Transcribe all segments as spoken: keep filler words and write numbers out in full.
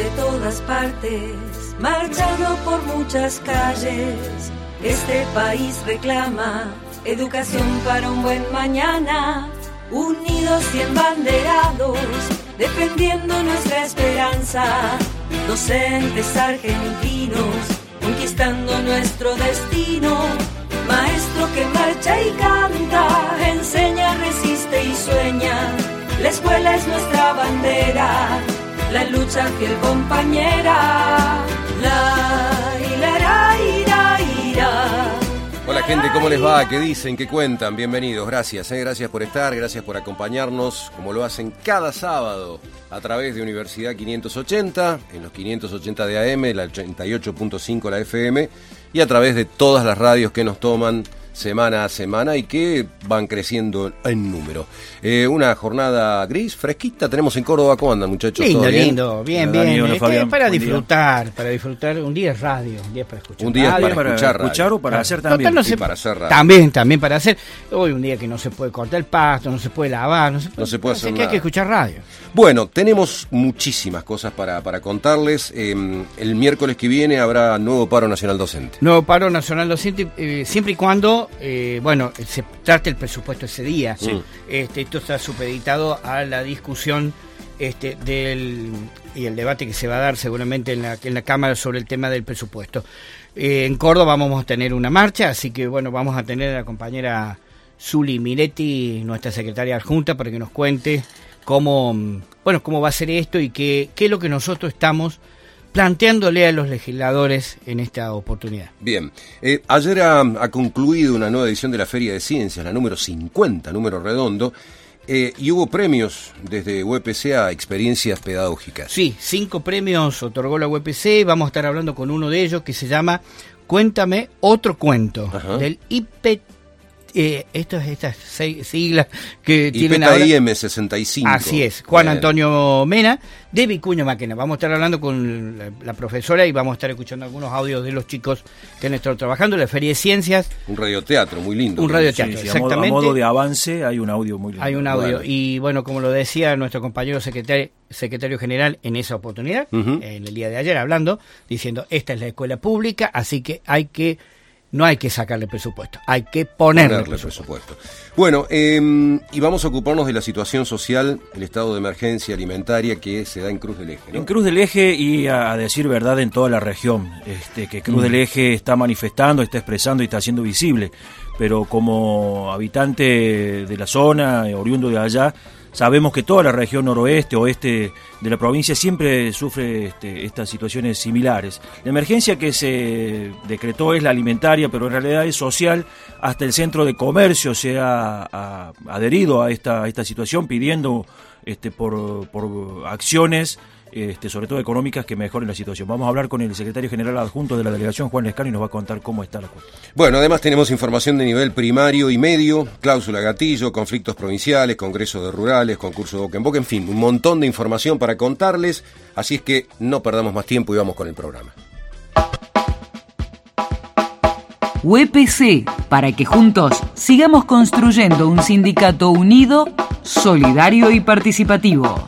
de todas partes, marchando por muchas calles. Este país reclama educación para un buen mañana, unidos y embanderados, defendiendo nuestra esperanza. Docentes argentinos, conquistando nuestro destino. Maestro que marcha y canta, enseña, resiste y sueña. La escuela es nuestra bandera, la lucha fiel compañera. La, ira, ira, ira, ira. Hola gente, ¿cómo les va? ¿Qué dicen? ¿Qué cuentan? Bienvenidos, gracias, ¿eh? Gracias por estar, gracias por acompañarnos, como lo hacen cada sábado, a través de Universidad quinientos ochenta, en los quinientos ochenta de A M, la ochenta y ocho punto cinco la F M, y a través de todas las radios que nos toman semana a semana y que van creciendo en número. Eh, una jornada gris, fresquita, tenemos en Córdoba. ¿Cómo andan, muchachos? Lindo, ¿Todo bien? lindo, bien, Hola, bien. Dani, hola, Fabián. Para Buen disfrutar, día. para disfrutar. Un día es radio, un día es para escuchar. Un día es radio. para escuchar radio. escuchar o para Claro. hacer también. Total, no Y se- para hacer radio. También, también para hacer. Hoy un día que no se puede cortar el pasto, no se puede lavar, no se puede, No se puede así hacer que hay nada. que escuchar radio. Bueno, tenemos muchísimas cosas para, para contarles. Eh, el miércoles que viene habrá nuevo paro nacional docente. Nuevo paro nacional docente, eh, siempre y cuando, eh, bueno, se trate el presupuesto ese día. Sí. Este, esto está supeditado a la discusión este, del y el debate que se va a dar seguramente en la, en la Cámara sobre el tema del presupuesto. Eh, en Córdoba vamos a tener una marcha, así que bueno, vamos a tener a la compañera Zuli Miretti, nuestra secretaria adjunta, para que nos cuente cómo, bueno, cómo va a ser esto y qué, qué es lo que nosotros estamos planteándole a los legisladores en esta oportunidad. Bien, eh, ayer ha, ha concluido una nueva edición de la Feria de Ciencias, la número cincuenta, número redondo, eh, y hubo premios desde U E P C a experiencias pedagógicas. Sí, cinco premios otorgó la U E P C, vamos a estar hablando con uno de ellos que se llama Cuéntame otro cuento, Ajá. del I P, eh, estas, estas seis siglas que Y tienen P ahora. T I M sesenta y cinco. Así es, Juan Bien. Antonio Mena, de Vicuña Maquena. Vamos a estar hablando con la, la profesora y vamos a estar escuchando algunos audios de los chicos que han estado trabajando en la Feria de Ciencias. Un radioteatro muy lindo. Un radioteatro. Sí, sí, a, modo, a Exactamente. modo de avance hay un audio muy lindo. Hay un audio. Bueno. Y bueno, como lo decía nuestro compañero secretario, secretario general en esa oportunidad, Ujú. en el día de ayer hablando, diciendo, esta es la escuela pública, así que hay que, no hay que sacarle presupuesto, hay que ponerle, Ponerle presupuesto. presupuesto. Bueno, eh, y vamos a ocuparnos de la situación social, el estado de emergencia alimentaria que se da en Cruz del Eje, ¿no? En Cruz del Eje y a, a decir verdad en toda la región, este, que Cruz del Eje está manifestando, está expresando y está haciendo visible, pero como habitante de la zona, eh, oriundo de allá, sabemos que toda la región noroeste, oeste de la provincia siempre sufre este, estas situaciones similares. La emergencia que se decretó es la alimentaria, pero en realidad es social. Hasta el centro de comercio se ha, ha adherido a esta, a esta situación pidiendo este, por, por acciones, este, sobre todo económicas, que mejoren la situación. Vamos a hablar con el secretario general adjunto de la delegación, Juan Lescano, y nos va a contar cómo está la cosa. Bueno, además tenemos información de nivel primario y medio, cláusula gatillo, conflictos provinciales, congreso de rurales, concurso de boca en boca, en fin, un montón de información para contarles, así es que no perdamos más tiempo y vamos con el programa. U E P C, para que juntos sigamos construyendo un sindicato unido, solidario y participativo.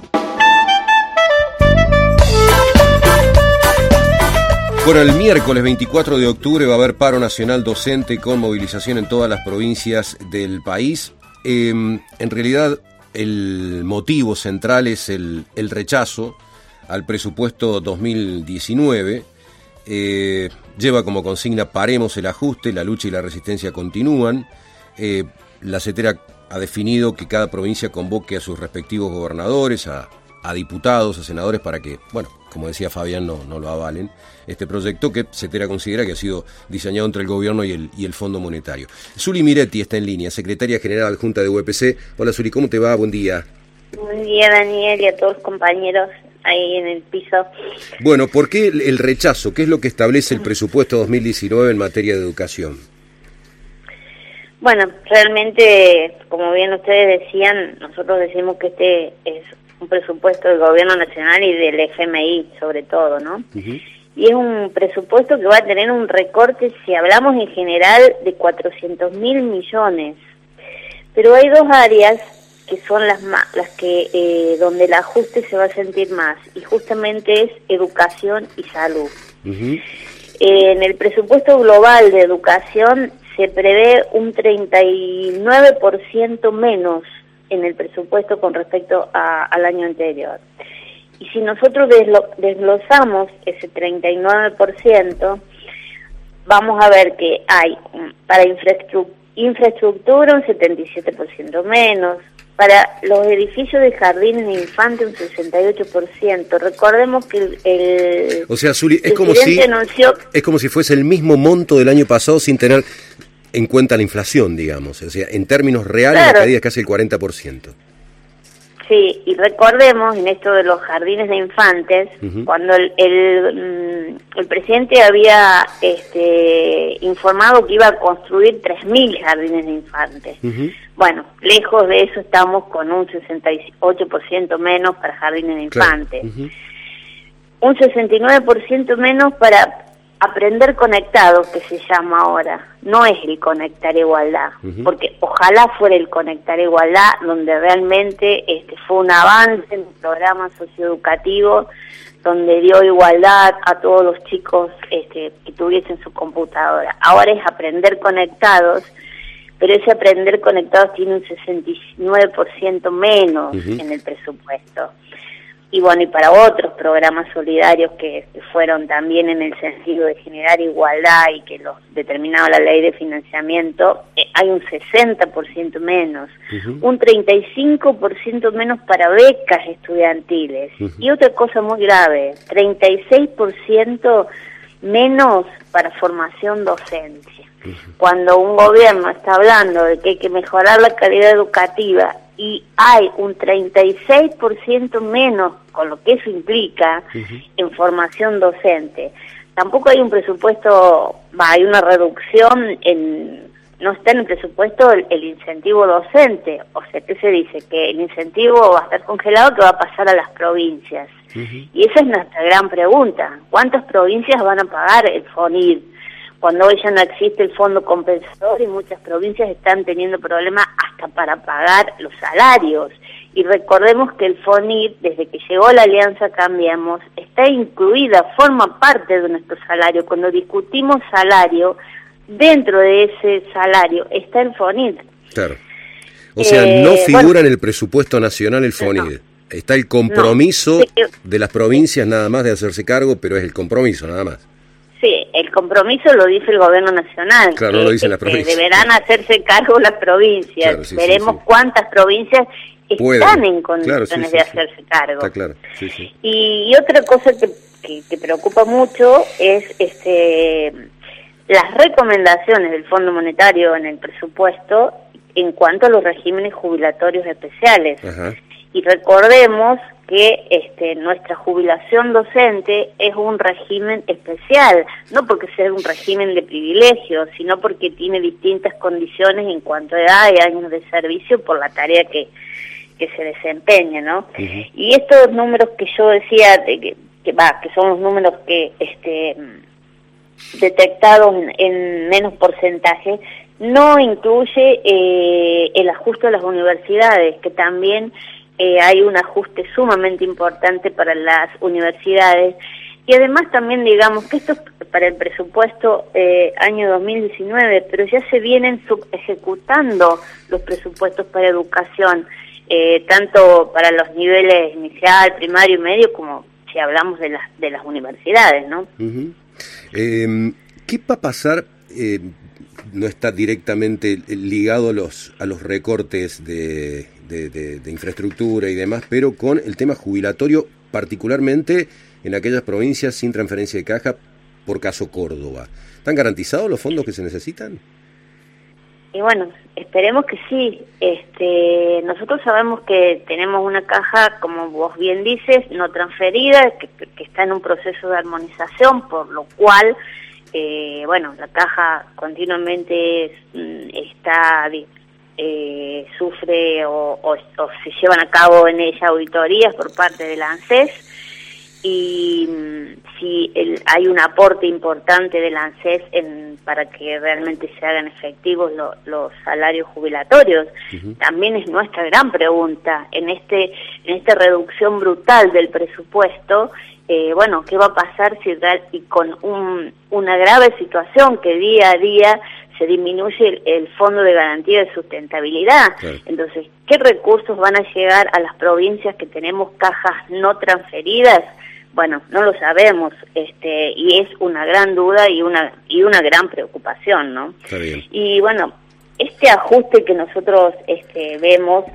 Bueno, el miércoles veinticuatro de octubre va a haber paro nacional docente con movilización en todas las provincias del país. Eh, en realidad, el motivo central es el, el rechazo al presupuesto dos mil diecinueve. Eh, lleva como consigna paremos el ajuste, la lucha y la resistencia continúan. Eh, la CETERA ha definido que cada provincia convoque a sus respectivos gobernadores, a, a diputados, a senadores para que, bueno, como decía Fabián, no, no lo avalen este proyecto que CETERA considera que ha sido diseñado entre el gobierno y el, y el Fondo Monetario. Zuli Miretti está en línea, secretaria general adjunta de U E P C. Hola Zuli, ¿cómo te va? Buen día. Buen día, Daniel, y a todos los compañeros ahí en el piso. Bueno, ¿por qué el, el rechazo? ¿Qué es lo que establece el presupuesto dos mil diecinueve en materia de educación? Bueno, realmente, como bien ustedes decían, nosotros decimos que este es un presupuesto del Gobierno Nacional y del F M I, sobre todo, ¿no? Uh-huh. Y es un presupuesto que va a tener un recorte, si hablamos en general, de cuatrocientos mil millones. Pero hay dos áreas que son las las que eh, donde el ajuste se va a sentir más, y justamente es educación y salud. Uh-huh. Eh, en el presupuesto global de educación se prevé un treinta y nueve por ciento menos en el presupuesto con respecto a, al año anterior. Y si nosotros deslo, desglosamos ese treinta y nueve por ciento, vamos a ver que hay para infraestructura, infraestructura un setenta y siete por ciento menos, para los edificios de jardines de infantes un sesenta y ocho por ciento. Recordemos que el, el o sea, Zuli, es como si anunció, es como si fuese el mismo monto del año pasado sin tener en cuenta la inflación, digamos. O sea, en términos reales claro, la caída es casi el cuarenta por ciento. Sí, y recordemos en esto de los jardines de infantes, uh-huh. cuando el, el, el presidente había este, informado que iba a construir tres mil jardines de infantes. Uh-huh. Bueno, lejos de eso estamos con un sesenta y ocho por ciento menos para jardines de infantes. Claro. Uh-huh. Un sesenta y nueve por ciento menos para aprender conectado, que se llama ahora. No es el conectar igualdad, uh-huh. porque ojalá fuera el conectar igualdad, donde realmente este fue un avance en un programa socioeducativo, donde dio igualdad a todos los chicos este, que tuviesen su computadora. Ahora es aprender conectados, pero ese aprender conectados tiene un sesenta y nueve por ciento menos uh-huh. en el presupuesto. Y bueno, y para otros programas solidarios que, que fueron también en el sentido de generar igualdad y que los determinaba la ley de financiamiento, eh, hay un sesenta por ciento menos, uh-huh. un treinta y cinco por ciento menos para becas estudiantiles. Uh-huh. Y otra cosa muy grave, treinta y seis por ciento menos para formación docente. Uh-huh. Cuando un gobierno está hablando de que hay que mejorar la calidad educativa y hay un treinta y seis por ciento menos, con lo que eso implica, uh-huh. en formación docente. Tampoco hay un presupuesto, va, hay una reducción, en no está en el presupuesto el, el incentivo docente. O sea, ¿qué se dice? Que el incentivo va a estar congelado, que va a pasar a las provincias. Uh-huh. Y esa es nuestra gran pregunta. ¿Cuántas provincias van a pagar el FONID? Cuando hoy ya no existe el fondo compensador y muchas provincias están teniendo problemas hasta para pagar los salarios. Y recordemos que el FONID, desde que llegó la Alianza Cambiemos, está incluida, forma parte de nuestro salario. Cuando discutimos salario, dentro de ese salario está el FONID. Claro. O sea, eh, no figura bueno, en el presupuesto nacional el FONID. No. Está el compromiso no. sí, de las provincias nada más de hacerse cargo, pero es el compromiso nada más. Sí, el compromiso lo dice el gobierno nacional. Claro, no lo dicen las provincias. Deberán hacerse cargo las provincias. Claro, sí, Veremos sí, sí. cuántas provincias Pueden. están en condiciones claro, sí, sí, de sí. hacerse cargo. Está claro. Sí, sí. Y, y otra cosa que, que, que preocupa mucho es este las recomendaciones del Fondo Monetario en el presupuesto en cuanto a los regímenes jubilatorios especiales. Ajá. Y recordemos que este, nuestra jubilación docente es un régimen especial, no porque sea un régimen de privilegio, sino porque tiene distintas condiciones en cuanto a edad y años de servicio por la tarea que, que se desempeña, ¿no? Uh-huh. Y estos números que yo decía, de que, que, va, que son los números que este, detectados en, en menos porcentaje, no incluye eh, el ajuste a las universidades, que también Eh, hay un ajuste sumamente importante para las universidades, y además también digamos que esto es para el presupuesto eh, año dos mil diecinueve, pero ya se vienen sub ejecutando los presupuestos para educación, eh, tanto para los niveles inicial, primario y medio, como si hablamos de las de las universidades, ¿no? Uh-huh. eh, ¿Qué va a pasar? Eh, no está directamente ligado a los a los recortes de De, de, de infraestructura y demás, pero con el tema jubilatorio, particularmente en aquellas provincias sin transferencia de caja, por caso Córdoba. ¿Están garantizados los fondos que se necesitan? Y bueno, esperemos que sí. Este, nosotros sabemos que tenemos una caja, como vos bien dices, no transferida, que, que está en un proceso de armonización, por lo cual, eh, bueno, la caja continuamente está Eh, sufre o, o, o se llevan a cabo en ella auditorías por parte del ANSES, y si el, hay un aporte importante del ANSES en, para que realmente se hagan efectivos lo, los salarios jubilatorios. Uh-huh. También es nuestra gran pregunta en este en esta reducción brutal del presupuesto. Eh, bueno, ¿qué va a pasar si y con un, una grave situación que día a día se disminuye el, el Fondo de Garantía de Sustentabilidad? Claro. Entonces, ¿qué recursos van a llegar a las provincias que tenemos cajas no transferidas? Bueno, no lo sabemos, este, y es una gran duda y una y una gran preocupación, ¿no? Está bien. Y bueno, este ajuste que nosotros este, vemos,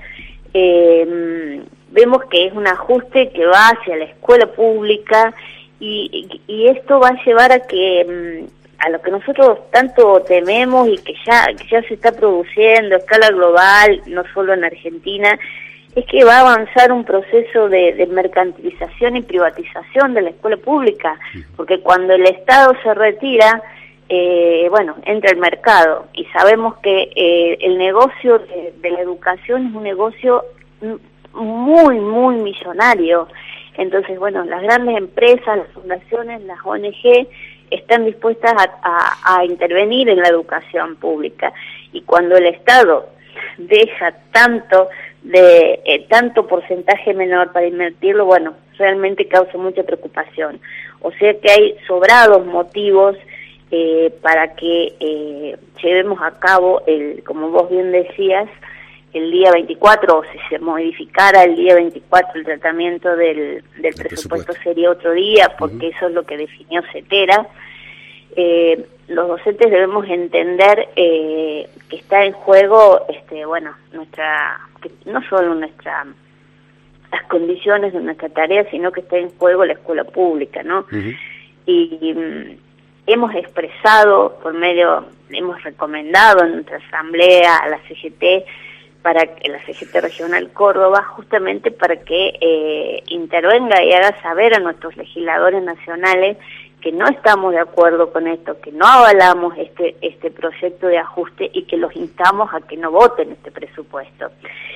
eh, vemos que es un ajuste que va hacia la escuela pública y, y, y esto va a llevar a que a lo que nosotros tanto tememos y que ya que ya se está produciendo a escala global, no solo en Argentina, es que va a avanzar un proceso de, de mercantilización y privatización de la escuela pública, porque cuando el Estado se retira, eh, bueno, entra el mercado, y sabemos que eh, el negocio de, de la educación es un negocio muy, muy millonario. Entonces, bueno, las grandes empresas, las fundaciones, las O N G están dispuestas a, a, a intervenir en la educación pública, y cuando el Estado deja tanto de eh, tanto porcentaje menor para invertirlo, bueno, realmente causa mucha preocupación. O sea que hay sobrados motivos eh, para que eh, llevemos a cabo, el, como vos bien decías, el día veinticuatro, o si se modificara el día veinticuatro el tratamiento del, del presupuesto, presupuesto sería otro día, porque uh-huh. eso es lo que definió CETERA. Eh, los docentes debemos entender eh, que está en juego, este, bueno, nuestra, que no solo nuestra, las condiciones de nuestra tarea, sino que está en juego la escuela pública, ¿no? Uh-huh. Y, y um, hemos expresado por medio, hemos recomendado en nuestra asamblea a la C G T, para que la C G T Regional Córdoba, justamente para que eh, intervenga y haga saber a nuestros legisladores nacionales que no estamos de acuerdo con esto, que no avalamos este este proyecto de ajuste y que los instamos a que no voten este presupuesto.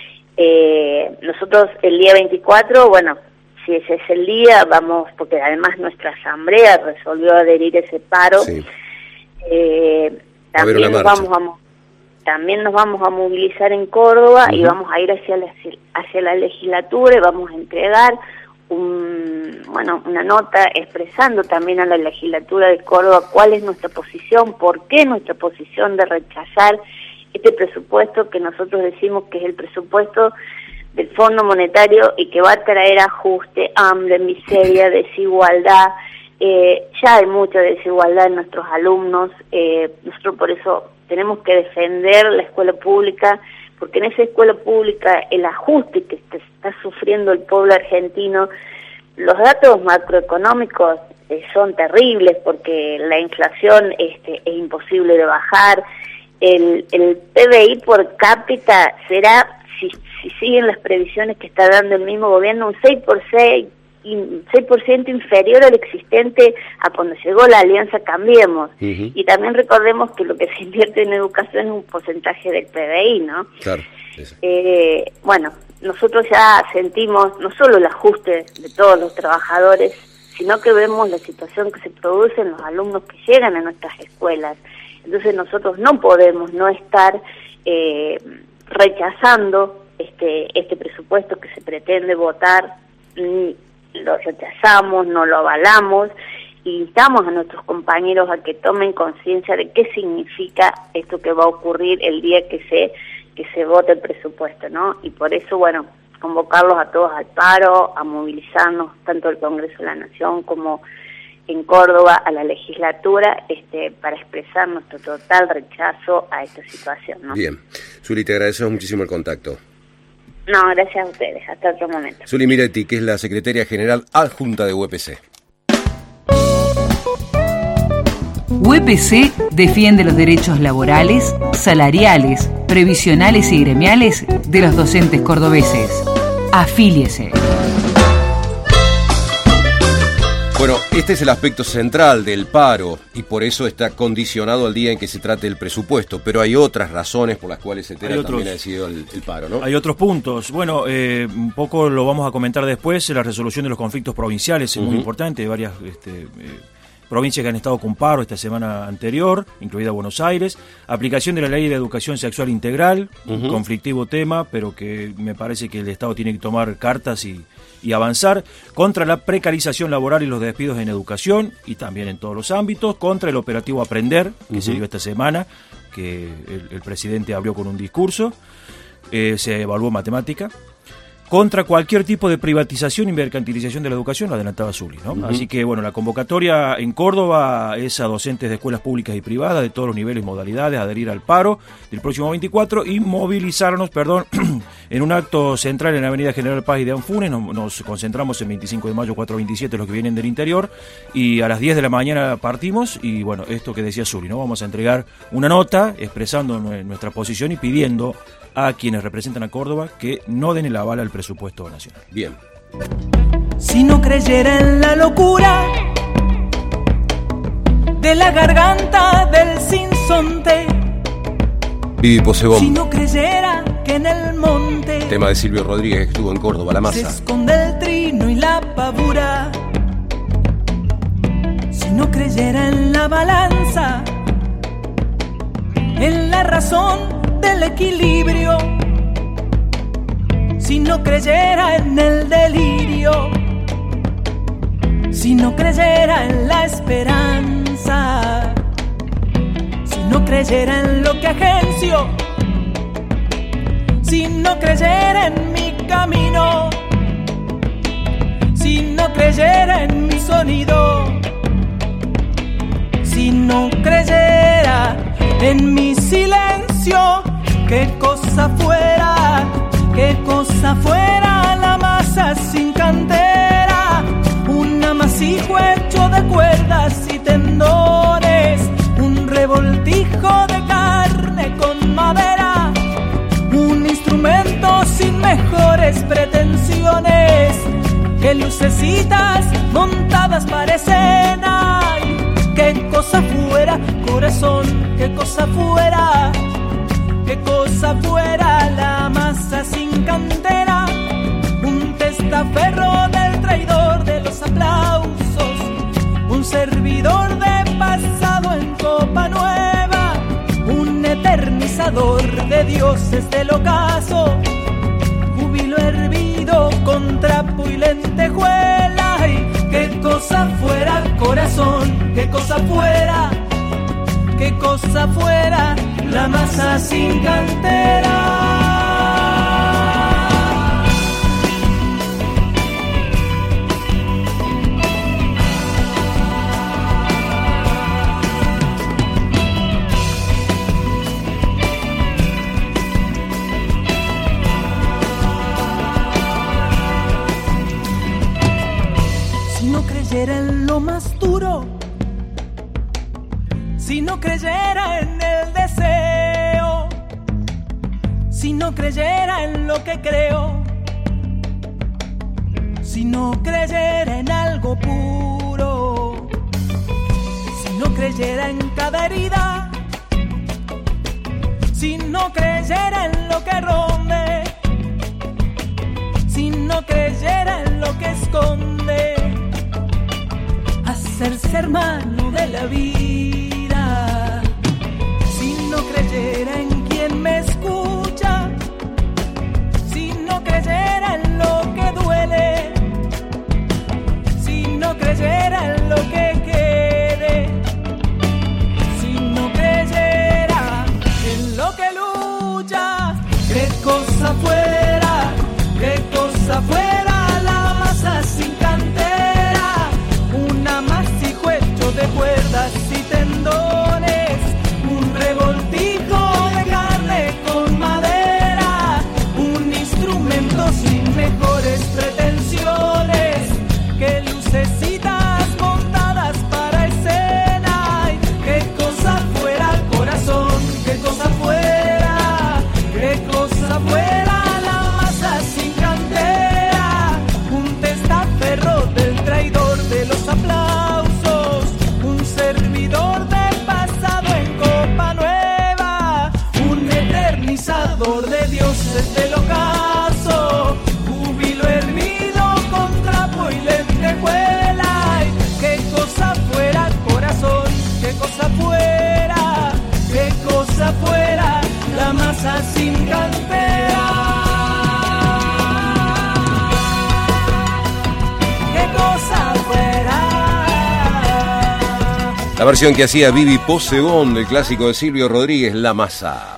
Eh, nosotros el día veinticuatro, bueno, si ese es el día, vamos, porque además nuestra asamblea resolvió adherir a ese paro, sí. eh, también nos vamos a también nos vamos a movilizar en Córdoba uh-huh. y vamos a ir hacia la hacia la legislatura y vamos a entregar un, bueno, una nota expresando también a la legislatura de Córdoba cuál es nuestra posición, por qué nuestra posición de rechazar este presupuesto que nosotros decimos que es el presupuesto del Fondo Monetario y que va a traer ajuste, hambre, miseria, desigualdad. Eh, ya hay mucha desigualdad en nuestros alumnos, eh, nosotros por eso tenemos que defender la escuela pública, porque en esa escuela pública el ajuste que está sufriendo el pueblo argentino, los datos macroeconómicos eh, son terribles, porque la inflación este, es imposible de bajar, el, el P B I por cápita será, si, si siguen las previsiones que está dando el mismo gobierno, un seis por ciento inferior al existente a cuando llegó la Alianza Cambiemos. Uh-huh. Y también recordemos que lo que se invierte en educación es un porcentaje del P B I, ¿no? Claro. Eh, bueno, nosotros ya sentimos no solo el ajuste de todos los trabajadores, sino que vemos la situación que se produce en los alumnos que llegan a nuestras escuelas. Entonces nosotros no podemos no estar eh, rechazando este, este presupuesto que se pretende votar. Lo rechazamos, no lo avalamos, y instamos a nuestros compañeros a que tomen conciencia de qué significa esto que va a ocurrir el día que se que se vote el presupuesto, ¿no? Y por eso, bueno, convocarlos a todos al paro, a movilizarnos tanto el Congreso de la Nación como en Córdoba a la legislatura, este, para expresar nuestro total rechazo a esta situación, ¿no? Bien, Zuli, te agradecemos muchísimo el contacto. No, gracias a ustedes. Hasta otro momento. Zuli Miretti, que es la secretaria general adjunta de U E P C. U E P C defiende los derechos laborales, salariales, previsionales y gremiales de los docentes cordobeses. Afíliese. Bueno, este es el aspecto central del paro y por eso está condicionado al día en que se trate el presupuesto, pero hay otras razones por las cuales Cetera otros, también ha decidido el, el paro, ¿no? Hay otros puntos. Bueno, eh, un poco lo vamos a comentar después. La resolución de los conflictos provinciales es uh-huh. muy importante. Hay varias este, eh, provincias que han estado con paro esta semana anterior, incluida Buenos Aires. Aplicación de la Ley de Educación Sexual Integral, uh-huh. un conflictivo tema, pero que me parece que el Estado tiene que tomar cartas y... y avanzar contra la precarización laboral y los despidos en educación y también en todos los ámbitos, contra el operativo Aprender, que uh-huh. se dio esta semana, que el, el presidente abrió con un discurso, eh, se evaluó matemática, contra cualquier tipo de privatización y mercantilización de la educación, lo adelantaba Zuli, ¿no? Uh-huh. Así que, bueno, la convocatoria en Córdoba es a docentes de escuelas públicas y privadas de todos los niveles y modalidades a adherir al paro del próximo veinticuatro y movilizarnos, perdón, en un acto central en la Avenida General Paz y de Anfunes. Nos, nos concentramos en veinticinco de mayo, cuatro veintisiete, los que vienen del interior, y a las diez de la mañana partimos. Y bueno, esto que decía Zuli, ¿no? Vamos a entregar una nota expresando nuestra posición y pidiendo a quienes representan a Córdoba que no den el aval al presupuesto nacional. Bien. Si no creyera en la locura de la garganta del sinsonte, Vivi Posebón. Si no creyera que en el monte, tema de Silvio Rodríguez, que estuvo en Córdoba, La Masa, se esconde el trino y la pavura. Si no creyera en la balanza, en la razón del equilibrio, si no creyera en el delirio, si no creyera en la esperanza, si no creyera en lo que agencio, si no creyera en mi camino, si no creyera en mi sonido, si no creyera en mi silencio, qué cosa fuera, qué cosa fuera la masa sin cantera, un amasijo hecho de cuerdas y tendones, un revoltijo de carne con madera, un instrumento sin mejores pretensiones, que lucecitas montadas para escena. Qué cosa fuera, corazón, qué cosa fuera, qué cosa fuera la masa sin cantera, un testaferro del traidor de los aplausos, un servidor de pasado en copa nueva, un eternizador de dioses del ocaso, júbilo hervido con trapo y lentejuela. Y qué cosa fuera, corazón, qué cosa fuera, qué cosa fuera la masa sin cantera. Si no creyera en lo más duro, si no creyera en el deseo, si no creyera en lo que creo, si no creyera en algo puro, si no creyera en cada herida, si no creyera en lo que ronde, si no creyera en lo que esconde, hacerse hermano de la vida, si no creyera en quien me escucha, si no creyera en lo que duele, si no creyera en lo que quede, si no creyera en lo que lucha, qué cosa fuera, qué cosa fuera la masa sin cantera, un amasijo hecho de cuerdas y tendones, un revoltijo de carne con madera, un instrumento sin mejores pretensiones, que lucecitas montadas La versión que hacía Vivi Posebón del clásico de Silvio Rodríguez, La Masa.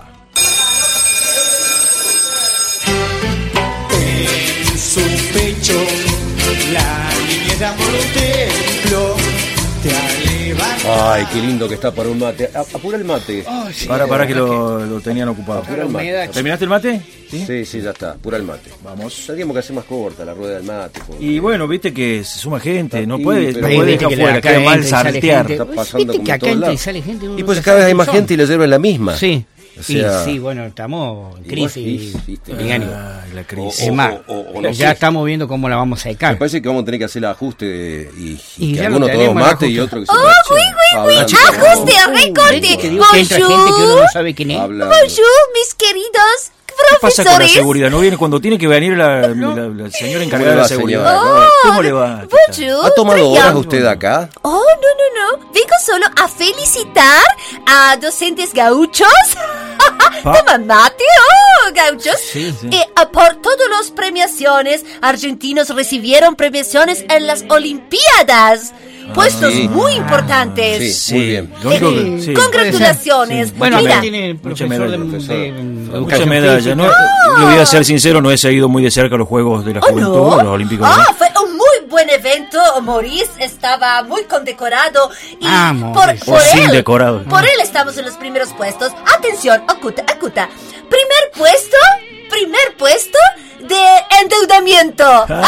En su pecho, la línea de amor un templo, te aleva. Ay, qué lindo que está para un mate. Apura el mate. Oh, sí, para, para que que... lo, lo tenían ocupado. Apura el mate. ¿Terminaste el mate? Sí, sí, sí, ya está. Apura el mate. Vamos. Tendríamos que hacer más corta la rueda del mate. Porque... Y bueno, viste que se suma gente, no Sí, puede, pero- no puede dejar afuera, queda mal saltear. Está pasando Viste como que en acá todos entra y lados. sale gente. uno Y no pues sabe cada vez hay quién más son. gente y le sirven la misma. Sí. O sea- y sí, bueno, estamos en Y crisis. vos- sí, sí, Digario. Ay, la O- crisis. Es más, o- o- o no ya sé. estamos viendo cómo la vamos a Me secar. parece que vamos a tener que hacer el ajuste y, y Y que ya alguno lo tome tenemos, mate el y ajuste. otro que se Oh, marche. oui, oui, oui. Hablando- Ajuste, recorte. Que digo que entra gente que uno no sabe quién es. Habla- Bonjour, mis queridos ¿Qué pasa con la profesores. seguridad? ¿No viene cuando tiene que venir la, la, la señora encargada de la va, seguridad? señora? ¿Cómo le va? Bonjour. ¿Ha tomado très horas bien. usted acá? Oh, no, no, no. Vengo solo a felicitar a docentes gauchos. Pa- Toma mate, oh, gauchos. Sí, sí. Y ah, por todas las premiaciones, argentinos recibieron premiaciones en las Olimpiadas. Puestos sí. muy importantes. Sí, muy bien. Lo único que- Sí. sí. Congratulaciones. Sí. Bueno, Mira, acá tiene el Mucha profesor de, medalla, de- de Mucha educación medalla. física. No, yo voy a ser sincero, no he seguido muy de cerca los Juegos de la ¿Oh, Juventud, no? los Olímpicos. Ah, ¿no? fue un muy buen evento. Maurice estaba muy condecorado. Y Ah, por, Maurice. por O sin él, decorado. por él estamos en los primeros puestos. Atención, oculta, oculta. Primer puesto, primer puesto de endeudamiento.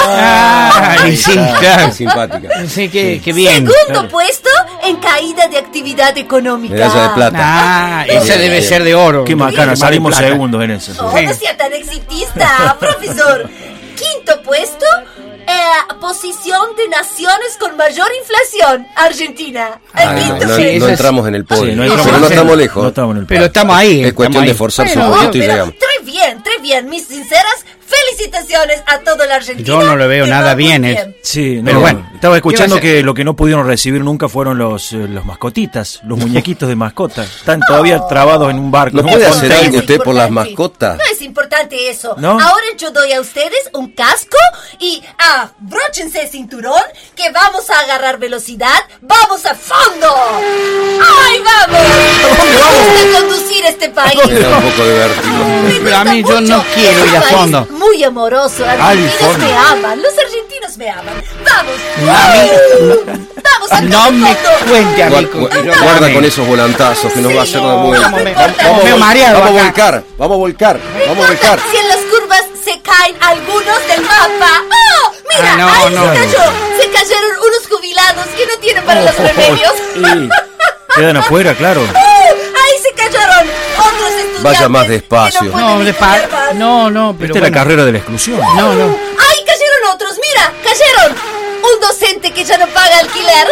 Ay, sí, claro. Qué simpática. Sí, que, que bien. Segundo claro. puesto en caída de actividad económica. Medalla de plata. Ah, esa Bien, debe bien. ser de oro. Qué macana, Qué salimos plata. segundos en eso. Oh, Sí. no sea tan exitista, profesor. Quinto puesto, eh, posición de naciones con mayor inflación, Argentina. El Ah, no, quinto no, puesto. no entramos en el podio. Sí, no pero entramos no en- estamos lejos. No estamos en el Pero estamos ahí. Es cuestión estamos de ahí. esforzarse Bueno, un poquito y pero llegamos. très bien, très bien. Mis sinceras felicitaciones a toda la Argentina. Yo no lo veo que nada va muy bien, eh. Sí, no, Pero bueno, estaba escuchando ¿qué va a ser? que lo que no pudieron recibir nunca fueron los, eh, los mascotitas, los muñequitos de mascota. Están todavía trabados en un barco. ¿No en un puede hacer container. algo Es usted por las importante. mascotas? No es importante eso. ¿No? Ahora yo doy a ustedes un casco y ah, bróchense el cinturón que vamos a agarrar velocidad. ¡Vamos a fondo! ¡Ay, vamos! Me gusta conducir este país. Me da un poco de vértigo. Me Pero a gusta mí yo no mucho. quiero Es ir a un país fondo. Muy amoroso. Al Argentinos fondo. me aman. Los argentinos me aman. ¡Vamos! A mí- ¡Vamos a No me cuente a mí Guarda, con gu- que yo guarda gane. con esos volantazos que nos va a hacer la no, vuelta. no me- Vamos, no vamos, me vamos, mareado vamos a acá. volcar, vamos a volcar, vamos a volcar. Si en las curvas se caen algunos del mapa. ¡Oh! Mira, Ah, no, ahí no, se no. cayó. Se cayeron unos jubilados que no tienen para los remedios. Sí, quedan afuera, claro. ¡Oh! Ahí se cayeron otros estudiantes. Vaya más que despacio. No, pueden No, de pa- estudiar más. no, no, pero Esta es bueno. la carrera de la exclusión. No, no. ¡Ay, cayeron otros! ¡Mira! ¡Cayeron! Un docente que ya no paga alquiler.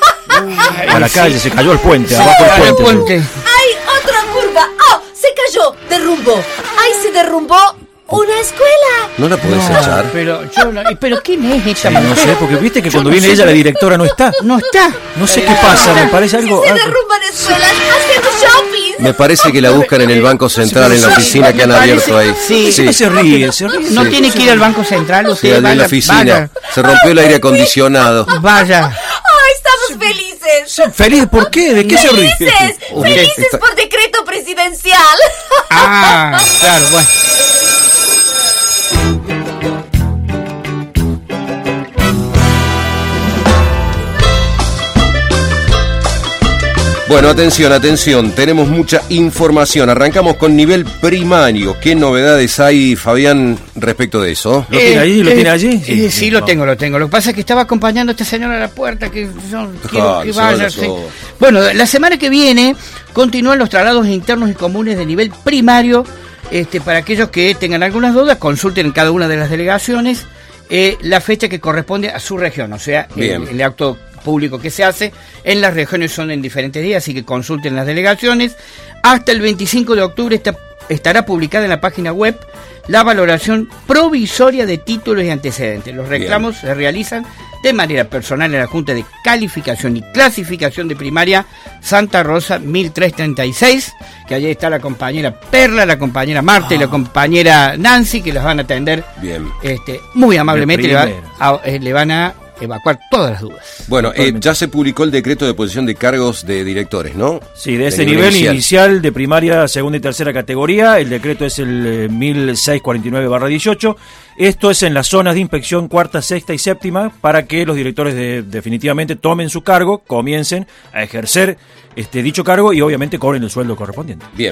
A la calle, se cayó el puente, Sí, abajo al el puente. puente. ¡Ay, otra curva! ¡Oh! Se cayó. Derrumbó. ¡Ay, se derrumbó una escuela! ¿No la podés No, echar? pero yo no, pero ¿quién es esta Sí, no mujer? sé, porque viste que Yo cuando no viene sé, ella, la pero- directora no está. No está. No sé qué pasa, me parece algo. Se algo- derrumban escuelas haciendo shopping. Me parece que la buscan en el Banco Central, en la oficina que han abierto ahí. Sí. Sí, se ríe, se ríe. No Sí. tiene que ir al Banco Central, Sí, usted al de vaya, la oficina. vaya, Se rompió el aire acondicionado. vaya. ¡Ay, estamos felices! ¿Feliz por qué? ¿De qué se ríe? ¡Felices! Usted ¡Felices está- por decreto presidencial! Ah, claro, bueno. Bueno, atención, atención, tenemos mucha información. Arrancamos con nivel primario. ¿Qué novedades hay, Fabián, respecto de eso? ¿Lo tiene ahí? ¿Lo eh, tiene allí? Sí, sí, Sí, lo vamos. tengo, lo tengo. Lo que pasa es que estaba acompañando a esta señora a la puerta, que yo quiero que se va vaya. la sí. soga. Bueno, la semana que viene continúan los traslados internos y comunes de nivel primario. Este, para aquellos que tengan algunas dudas, consulten en cada una de las delegaciones eh, la fecha que corresponde a su región, o sea, Bien. el, el acto público que se hace en las regiones son en diferentes días, así que consulten las delegaciones. Hasta el veinticinco de octubre está, estará publicada en la página web la valoración provisoria de títulos y antecedentes. Los reclamos se realizan de manera personal en la Junta de Calificación y Clasificación de Primaria Santa Rosa mil trescientos treinta y seis, que allí está la compañera Perla, la compañera Marta y la compañera Nancy, que las van a atender Bien. este, muy amablemente. Le, va- primera. a- eh, le van a evacuar todas las dudas. Bueno, eh, ya se publicó el decreto de posición de cargos de directores, ¿no? Sí, de ese de nivel, nivel inicial. inicial de primaria, segunda y tercera categoría. El decreto es el eh, mil seiscientos cuarenta y nueve barra dieciocho. Esto es en las zonas de inspección cuarta, sexta y séptima, para que los directores de, definitivamente tomen su cargo, comiencen a ejercer este dicho cargo y obviamente cobren el sueldo correspondiente. Bien.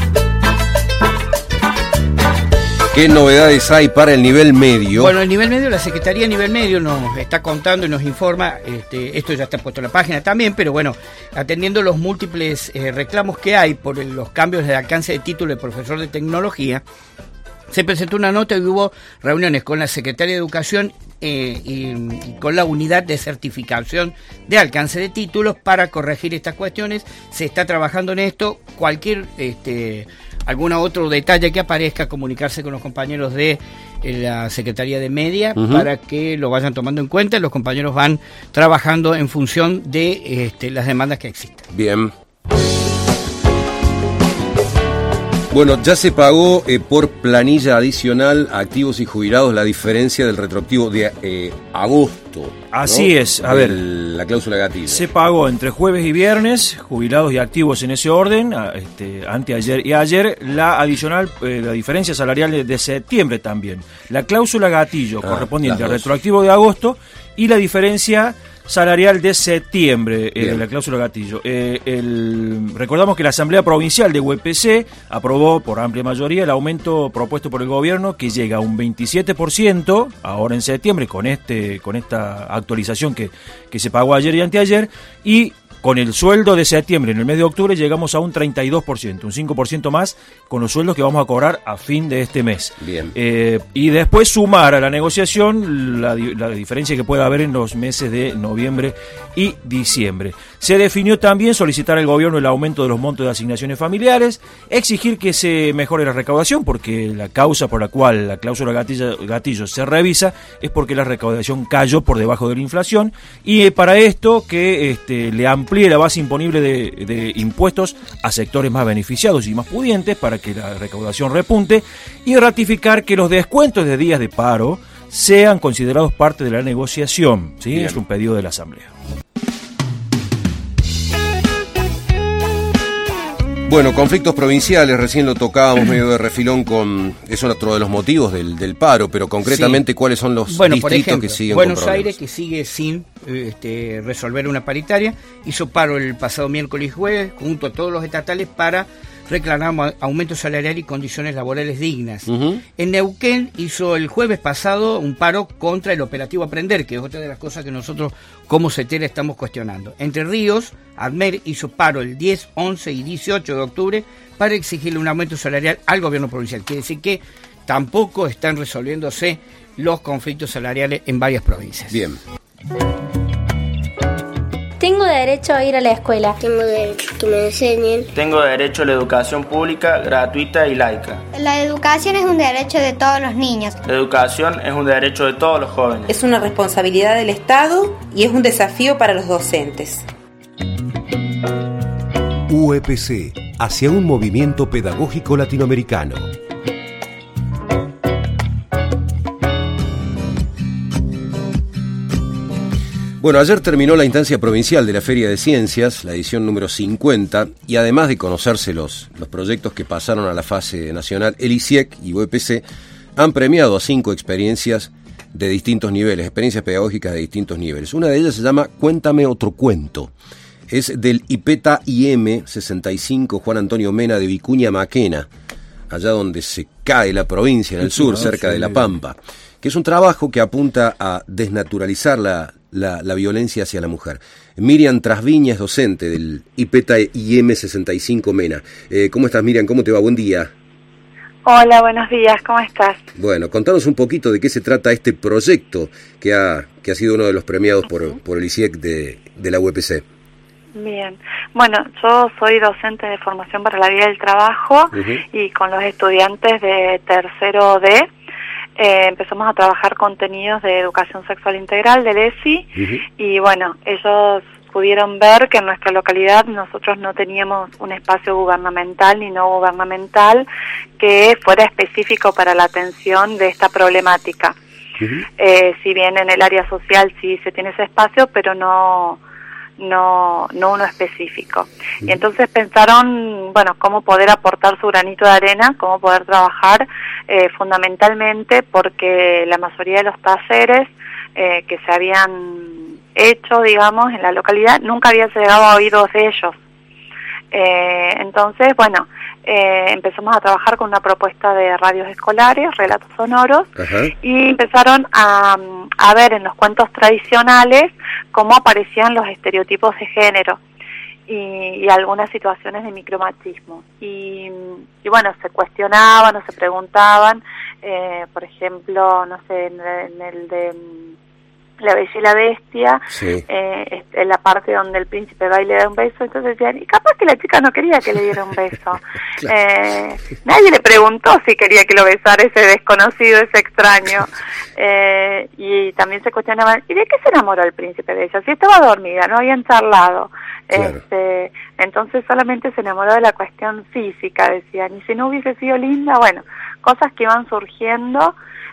¿Qué novedades hay para el nivel medio? Bueno, el nivel medio, la Secretaría de Nivel Medio nos está contando y nos informa, este, esto ya está puesto en la página también, pero bueno, atendiendo los múltiples eh, reclamos que hay por el, los cambios de alcance de título de profesor de tecnología, se presentó una nota y hubo reuniones con la Secretaría de Educación eh, y, y con la unidad de certificación de alcance de títulos para corregir estas cuestiones. Se está trabajando en esto. Cualquier este, algún otro detalle que aparezca, comunicarse con los compañeros de la Secretaría de Media uh-huh. para que lo vayan tomando en cuenta. Los compañeros van trabajando en función de este, las demandas que existen. Bien. Bueno, ya se pagó eh, por planilla adicional a activos y jubilados la diferencia del retroactivo de eh, agosto. Así ¿no? es, a ver. La cláusula gatillo. Se pagó entre jueves y viernes, jubilados y activos en ese orden, este, anteayer y ayer, la adicional, eh, la diferencia salarial de, de septiembre también. La cláusula gatillo ah, correspondiente al retroactivo de agosto y la diferencia salarial de septiembre, eh, la cláusula gatillo. Eh, el, recordamos que la Asamblea Provincial de U E P C aprobó por amplia mayoría el aumento propuesto por el gobierno, que llega a un veintisiete por ciento ahora en septiembre con este con esta actualización que, que se pagó ayer y anteayer, y con el sueldo de septiembre en el mes de octubre llegamos a un treinta y dos por ciento, un cinco por ciento más con los sueldos que vamos a cobrar a fin de este mes. Bien. Eh, y después sumar a la negociación la, la diferencia que pueda haber en los meses de noviembre y diciembre. Se definió también solicitar al gobierno el aumento de los montos de asignaciones familiares, exigir que se mejore la recaudación, porque la causa por la cual la cláusula gatillo, gatillo se revisa es porque la recaudación cayó por debajo de la inflación, y eh, para esto que este, le amplíe la base imponible de, de impuestos a sectores más beneficiados y más pudientes para que la recaudación repunte, y ratificar que los descuentos de días de paro sean considerados parte de la negociación. ¿Sí? Es un pedido de la Asamblea. Bueno, conflictos provinciales, recién lo tocábamos medio de refilón con... Es otro de los motivos del, del paro, pero concretamente, sí. ¿Cuáles son los bueno, distritos ejemplo, que siguen Buenos con Aires, que sigue sin este, resolver una paritaria, hizo paro el pasado miércoles y jueves, junto a todos los estatales, para reclamar aumento salarial y condiciones laborales dignas. Uh-huh. En Neuquén hizo el jueves pasado un paro contra el operativo Aprender, que es otra de las cosas que nosotros como CETERA estamos cuestionando. Entre Ríos, ADMER hizo paro el diez, once y dieciocho de octubre para exigirle un aumento salarial al gobierno provincial. Quiere decir que tampoco están resolviéndose los conflictos salariales en varias provincias. Bien. Tengo derecho a ir a la escuela. Tengo derecho a que me enseñen. Tengo derecho a la educación pública, gratuita y laica. La educación es un derecho de todos los niños. La educación es un derecho de todos los jóvenes. Es una responsabilidad del Estado y es un desafío para los docentes. U E P C, hacia un movimiento pedagógico latinoamericano. Bueno, ayer terminó la instancia provincial de la Feria de Ciencias, la edición número cincuenta, y además de conocerse los, los proyectos que pasaron a la fase nacional, el I C I E C y U E P C han premiado a cinco experiencias de distintos niveles, experiencias pedagógicas de distintos niveles. Una de ellas se llama Cuéntame otro cuento. Es del IPETA I M sesenta y cinco Juan Antonio Mena de Vicuña Maquena, allá donde se cae la provincia, en el sur, cerca de La Pampa, que es un trabajo que apunta a desnaturalizar la La, la violencia hacia la mujer. Miriam Trasviña es docente del IPETA I M sesenta y cinco Mena. Eh, ¿Cómo estás, Miriam? ¿Cómo te va? Buen día. Hola, buenos días. ¿Cómo estás? Bueno, contanos un poquito de qué se trata este proyecto que ha que ha sido uno de los premiados por, uh-huh. por el I C I E C de, de la U E P C. Bien. Bueno, yo soy docente de formación para la vida del trabajo uh-huh. y con los estudiantes de tercero D Eh, empezamos a trabajar contenidos de educación sexual integral del E S I uh-huh. y bueno, ellos pudieron ver que en nuestra localidad nosotros no teníamos un espacio gubernamental ni no gubernamental que fuera específico para la atención de esta problemática. Uh-huh. Eh, si bien en el área social sí se tiene ese espacio, pero no no no uno específico. Uh-huh. Y entonces pensaron, bueno, cómo poder aportar su granito de arena, cómo poder trabajar eh, fundamentalmente porque la mayoría de los talleres eh, que se habían hecho, digamos, en la localidad, nunca había llegado a oídos de ellos. Eh, entonces, bueno, eh, empezamos a trabajar con una propuesta de radios escolares, relatos sonoros, ajá, y empezaron a, a ver en los cuentos tradicionales cómo aparecían los estereotipos de género y, y algunas situaciones de micromachismo. Y, y bueno, se cuestionaban o se preguntaban, eh, por ejemplo, no sé, en, en el de La Bella y la Bestia, sí, eh, en la parte donde el príncipe va y le da un beso, entonces decían, y capaz que la chica no quería que le diera un beso. Claro. eh, nadie le preguntó si quería que lo besara ese desconocido, ese extraño. Eh, y también se cuestionaban, ¿y de qué se enamoró el príncipe de ella? Si estaba dormida, no habían charlado. Claro. Este, entonces solamente se enamoró de la cuestión física, decían, y si no hubiese sido linda, bueno, cosas que iban surgiendo.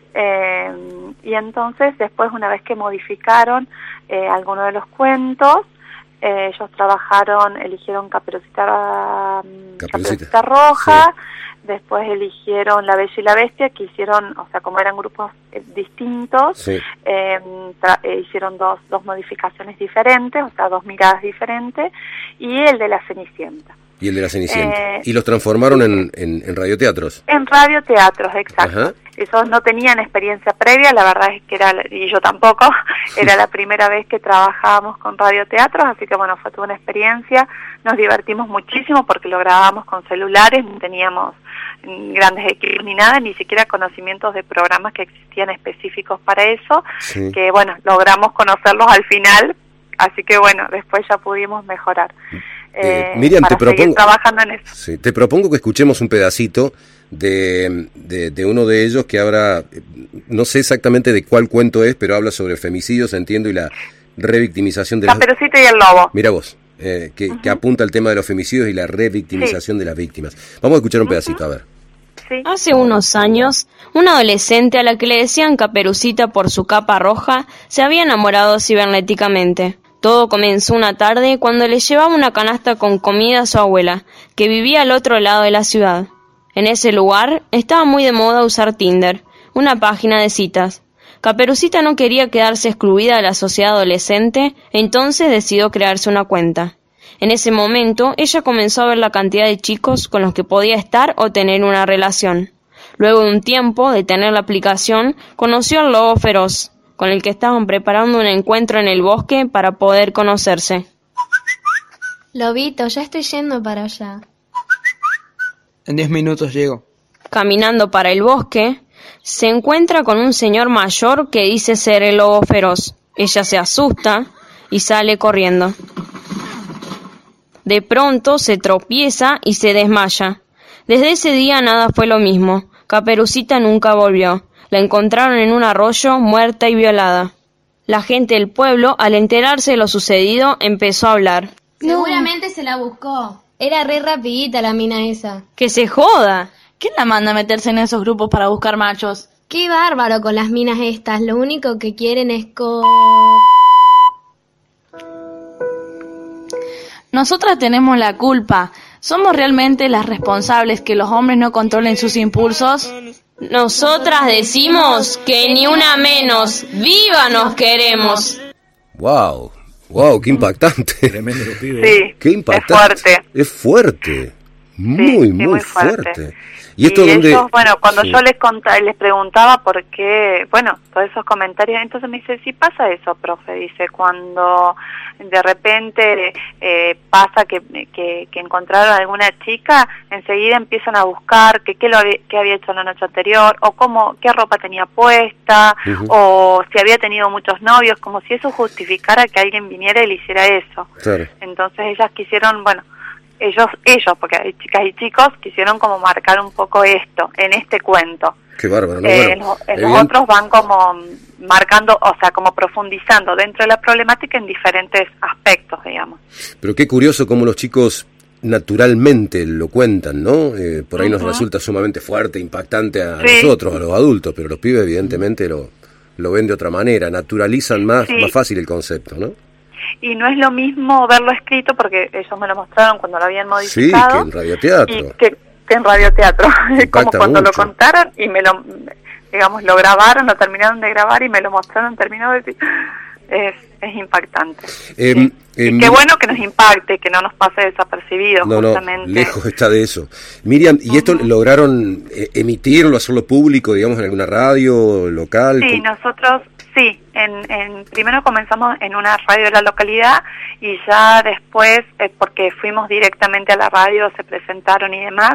Eh, y entonces después, una vez que modificaron eh, algunos de los cuentos, eh, ellos trabajaron, eligieron Caperucita, Caperucita. Caperucita Roja, sí, después eligieron La Bella y la Bestia, que hicieron, o sea, como eran grupos eh, distintos, sí, eh, tra- eh, hicieron dos, dos modificaciones diferentes, o sea, dos miradas diferentes, y el de La Cenicienta. Y el de La Cenicienta. Eh, y los transformaron en, en, en radioteatros. En radioteatros, exacto. Ajá. Esos no tenían experiencia previa, la verdad es que era, y yo tampoco, era la primera vez que trabajábamos con radioteatros, así que bueno, fue toda una experiencia, nos divertimos muchísimo porque lo grabábamos con celulares, no teníamos grandes equipos ni nada, ni siquiera conocimientos de programas que existían específicos para eso, sí, que bueno, logramos conocerlos al final, así que bueno, después ya pudimos mejorar. Eh, eh, Miriam, te propongo, trabajando en eso. Sí, te propongo que escuchemos un pedacito de, de, de uno de ellos que habla, no sé exactamente de cuál cuento es, pero habla sobre femicidios, entiendo, y la revictimización de las... Caperucita y el lobo. Mira vos, eh, que, uh-huh, que apunta al tema de los femicidios y la revictimización, sí, de las víctimas. Vamos a escuchar un pedacito, uh-huh, a ver. Sí. Hace unos años, una adolescente a la que le decían Caperucita por su capa roja, se había enamorado cibernéticamente. Todo comenzó una tarde cuando le llevaba una canasta con comida a su abuela, que vivía al otro lado de la ciudad. En ese lugar estaba muy de moda usar Tinder, una página de citas. Caperucita no quería quedarse excluida de la sociedad adolescente, entonces decidió crearse una cuenta. En ese momento, ella comenzó a ver la cantidad de chicos con los que podía estar o tener una relación. Luego de un tiempo de tener la aplicación, conoció al lobo feroz, con el que estaban preparando un encuentro en el bosque para poder conocerse. Lobito, ya estoy yendo para allá. En diez minutos llego. Caminando para el bosque, se encuentra con un señor mayor que dice ser el lobo feroz. Ella se asusta y sale corriendo. De pronto se tropieza y se desmaya. Desde ese día nada fue lo mismo. Caperucita nunca volvió. La encontraron en un arroyo, muerta y violada. La gente del pueblo, al enterarse de lo sucedido, empezó a hablar. Seguramente se la buscó. Era re rapidita la mina esa. ¡Que se joda! ¿Quién la manda a meterse en esos grupos para buscar machos? ¡Qué bárbaro con las minas estas! Lo único que quieren es co... Nosotras tenemos la culpa. ¿Somos realmente las responsables que los hombres no controlen sus impulsos? Nosotras decimos que ni una menos. ¡Viva nos queremos! ¡Wow! ¡Wow! ¡Qué impactante! Tremendo los pibes. Sí, ¡qué impactante! Es fuerte. Es fuerte. Muy, sí, sí, muy, muy fuerte. fuerte. Y esto y donde... ellos, bueno, cuando sí. yo les contaba, les preguntaba por qué, bueno, todos esos comentarios, entonces me dice, sí pasa eso, profe, dice, cuando de repente eh, pasa que, que, que encontraron a alguna chica, enseguida empiezan a buscar que qué, lo había, qué había hecho la noche anterior, o cómo, qué ropa tenía puesta, uh-huh. o si había tenido muchos novios, como si eso justificara que alguien viniera y le hiciera eso. Claro. Entonces ellas quisieron, bueno, ellos, ellos, porque hay chicas y chicos, quisieron como marcar un poco esto, en este cuento. Qué bárbaro, ¿no? Eh, bueno, en los otros van como marcando, o sea, como profundizando dentro de la problemática en diferentes aspectos, digamos. Pero qué curioso cómo los chicos naturalmente lo cuentan, ¿no? Eh, por ahí uh-huh. nos resulta sumamente fuerte, impactante a sí. nosotros, a los adultos, pero los pibes evidentemente lo, lo ven de otra manera, naturalizan más, Sí. más fácil el concepto, ¿no? Y no es lo mismo verlo escrito, porque ellos me lo mostraron cuando lo habían Sí, modificado. que en radioteatro. Y que, que en radioteatro. Es como Impacta cuando mucho. lo contaron y me lo, digamos, lo grabaron, lo terminaron de grabar y me lo mostraron terminado de decir, es, es impactante. Em, Y em, qué bueno que nos impacte, que no nos pase desapercibido, No, no, justamente. lejos está de eso. Miriam, ¿y esto lograron eh, emitirlo, hacerlo público, digamos, en alguna radio local? Sí, ¿Cómo? nosotros, sí, en, en, primero comenzamos en una radio de la localidad y ya después, eh, porque fuimos directamente a la radio, se presentaron y demás,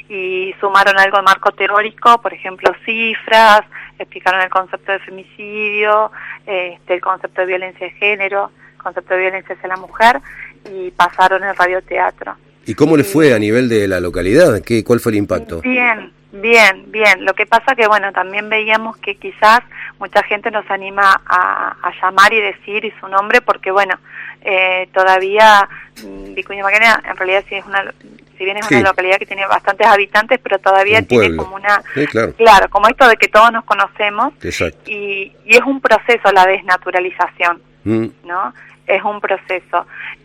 y sumaron algo de marco teórico, por ejemplo, cifras, explicaron el concepto de femicidio, este, el concepto de violencia de género, el concepto de violencia hacia la mujer, y pasaron el radioteatro. ¿Y cómo le fue a nivel de la localidad? ¿Qué, ¿Cuál fue el impacto? Bien, bien, bien. Lo que pasa que, bueno, también veíamos que quizás mucha gente nos anima a, a llamar y decir y su nombre, porque, bueno, eh, todavía mm, Vicuña Maquena, en realidad, sí es una, si bien es Sí. una localidad que tiene bastantes habitantes, pero todavía Un tiene pueblo. como una... Sí, claro. Claro, como esto de que todos nos conocemos, Exacto. y, y es un proceso la desnaturalización, Mm. ¿no? Es un proceso.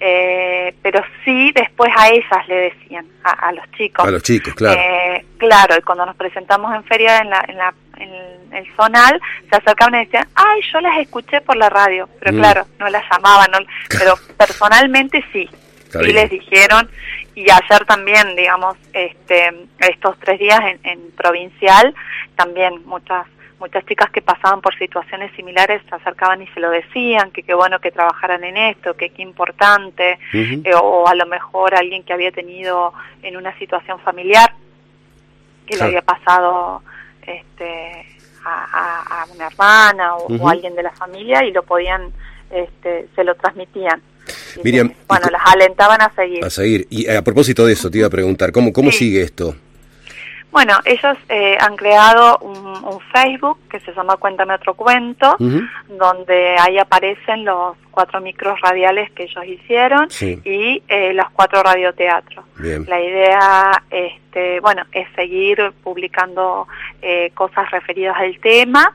Eh, pero sí, después a ellas le decían, a, a los chicos. A los chicos, claro. Eh, claro, y cuando nos presentamos en feria en, la, en, la, en el zonal, se acercaban y decían, ay, yo las escuché por la radio. Pero Mm. claro, no las llamaban, no, pero personalmente sí. Está Sí bien. les dijeron, y ayer también, digamos, este estos tres días en, en provincial, también muchas muchas chicas que pasaban por situaciones similares se acercaban y se lo decían, que qué bueno que trabajaran en esto, que qué importante, Ujú. eh, o a lo mejor alguien que había tenido en una situación familiar, que Claro. le había pasado este a, a- a una hermana o, Ujú. o alguien de la familia, y lo podían, este se lo transmitían. Y Miriam, les- bueno, las alentaban a seguir. A seguir. Y a propósito de eso, te iba a preguntar, ¿cómo, cómo sigue esto? Bueno, ellos eh, han creado un, un Facebook que se llama Cuéntame Otro Cuento, Ujú. donde ahí aparecen los cuatro micros radiales que ellos hicieron Sí. y eh, los cuatro radioteatros. Bien. La idea, este, bueno, es seguir publicando eh, cosas referidas al tema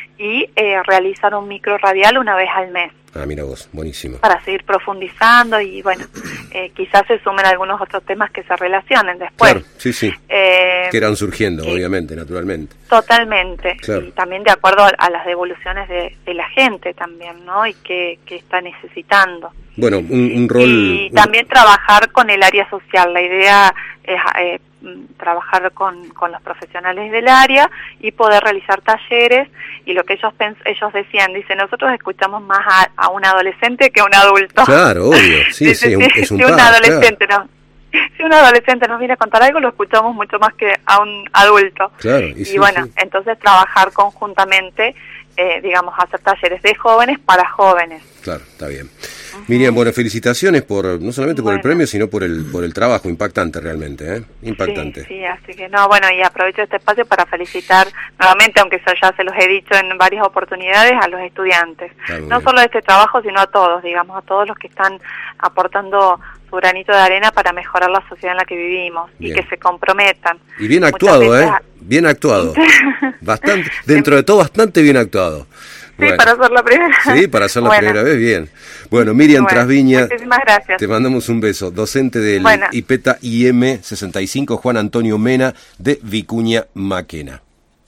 y eh, realizar un micro radial una vez al mes, Ah, mira vos, buenísimo. para seguir profundizando y, bueno, eh, quizás se sumen algunos otros temas que se relacionen después. Claro, sí, sí. Eh, Que irán surgiendo, obviamente, naturalmente. Totalmente, Claro. y también de acuerdo a, a las devoluciones de, de la gente también, ¿no? Y que, que está necesitando. Bueno, un, un rol... Y un- también trabajar con el área social. La idea es eh, mm, trabajar con, con los profesionales del área y poder realizar talleres. Y lo que ellos pens ellos decían, dice, nosotros escuchamos más a, a un adolescente que a un adulto. Claro, obvio, sí, Dice, sí, un- si- es un si un par, adolescente no, si un adolescente nos viene a contar algo, lo escuchamos mucho más que a un adulto. Claro, y Y, sí, bueno, sí. entonces trabajar conjuntamente, eh, digamos, hacer talleres de jóvenes para jóvenes. Claro, está bien. Miriam, bueno, felicitaciones por no solamente por el Bueno. premio, sino por el por el trabajo, impactante realmente, ¿eh? Impactante. Sí, sí, así que no, bueno, y aprovecho este espacio para felicitar nuevamente, aunque eso ya se los he dicho en varias oportunidades, a los estudiantes. Está muy No bien. solo de este trabajo, sino a todos, digamos, a todos los que están aportando su granito de arena para mejorar la sociedad en la que vivimos y Bien. que se comprometan. Y bien Muchas actuado, veces- ¿eh? Bien actuado. Bastante, dentro de todo, bastante bien actuado. Sí, Bueno. para hacer la primera. Sí, para hacer la Bueno. primera vez, bien. Bueno, Miriam Bueno, Trasviña, muchísimas gracias. te mandamos un beso. Docente del Bueno. IPETA I M sesenta y cinco, Juan Antonio Mena, de Vicuña Maquena.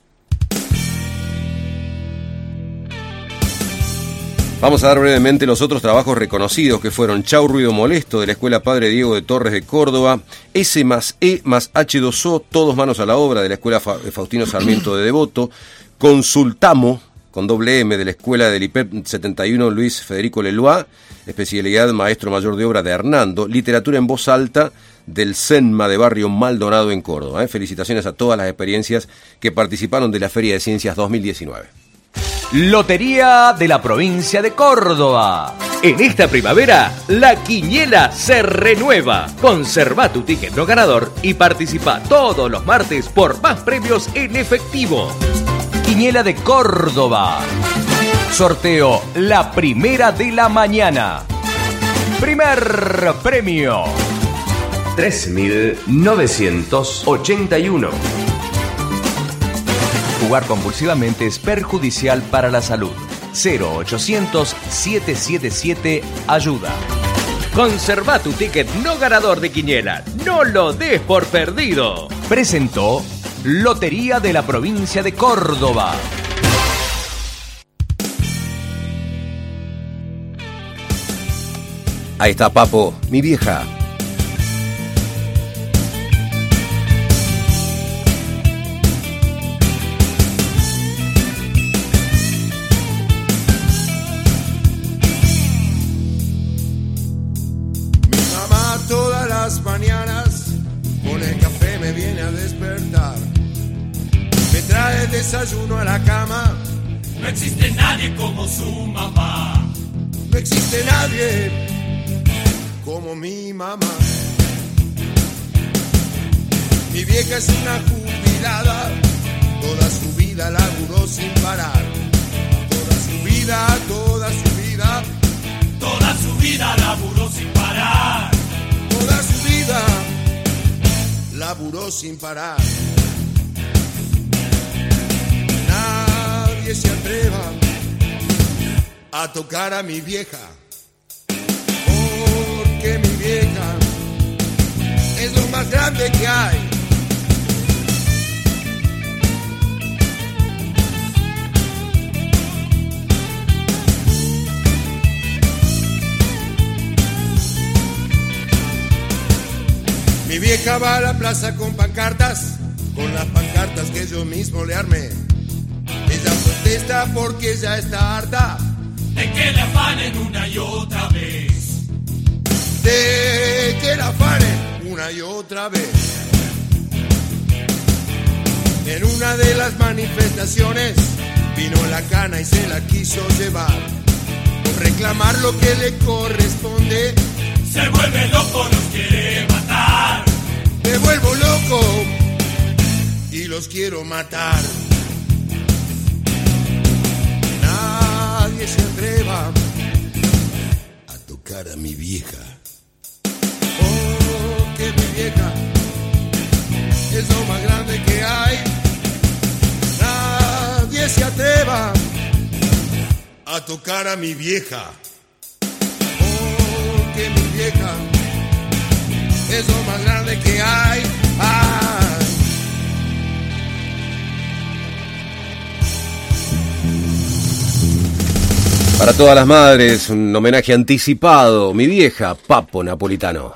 Vamos a dar brevemente los otros trabajos reconocidos que fueron Chau Ruido Molesto de la Escuela Padre Diego de Torres de Córdoba, S más E más H dos O, Todos Manos a la Obra de la Escuela Fa- Faustino Sarmiento de Devoto, Consultamo con doble M de la Escuela del I P E P setenta y uno Luis Federico Lelois, especialidad Maestro Mayor de Obra de Hernando, Literatura en Voz Alta del SENMA de Barrio Maldonado en Córdoba. ¿eh? Felicitaciones a todas las experiencias que participaron de la Feria de Ciencias dos mil diecinueve. Lotería de la provincia de Córdoba. En esta primavera, la quiniela se renueva. Conserva tu ticket no ganador y participa todos los martes por más premios en efectivo. Quiniela de Córdoba. Sorteo la primera de la mañana. Primer premio. tres mil novecientos ochenta y uno. jugar compulsivamente es perjudicial para la salud. cero ochocientos, siete siete siete, ayuda. Conserva tu ticket no ganador de quiniela. No lo des por perdido. Presentó Lotería de la Provincia de Córdoba. Ahí está, Papo, mi vieja. Todas las mañanas con el café me viene a despertar. Me trae el desayuno a la cama. No existe nadie como su mamá. No existe nadie como mi mamá. Mi vieja es una jubilada. Toda su vida laburó sin parar. Toda su vida, toda su vida. Toda su vida laburó sin parar. Toda su vida laburó sin parar. Nadie se atreva a tocar a mi vieja, porque mi vieja es lo más grande que hay. Mi vieja va a la plaza con pancartas, con las pancartas que yo mismo le armé. Ella protesta porque ya está harta de que la afanen una y otra vez. De que la afanen una y otra vez. En una de las manifestaciones vino la cana y se la quiso llevar. Por reclamar lo que le corresponde, se vuelve loco, los quiere matar. Me vuelvo loco y los quiero matar. Nadie se atreva a tocar a mi vieja, oh, que mi vieja es lo más grande que hay. Nadie se atreva a tocar a mi vieja, que mi vieja es lo más grande que hay. Ay. Para todas las madres, un homenaje anticipado. Mi vieja, Papo Napolitano.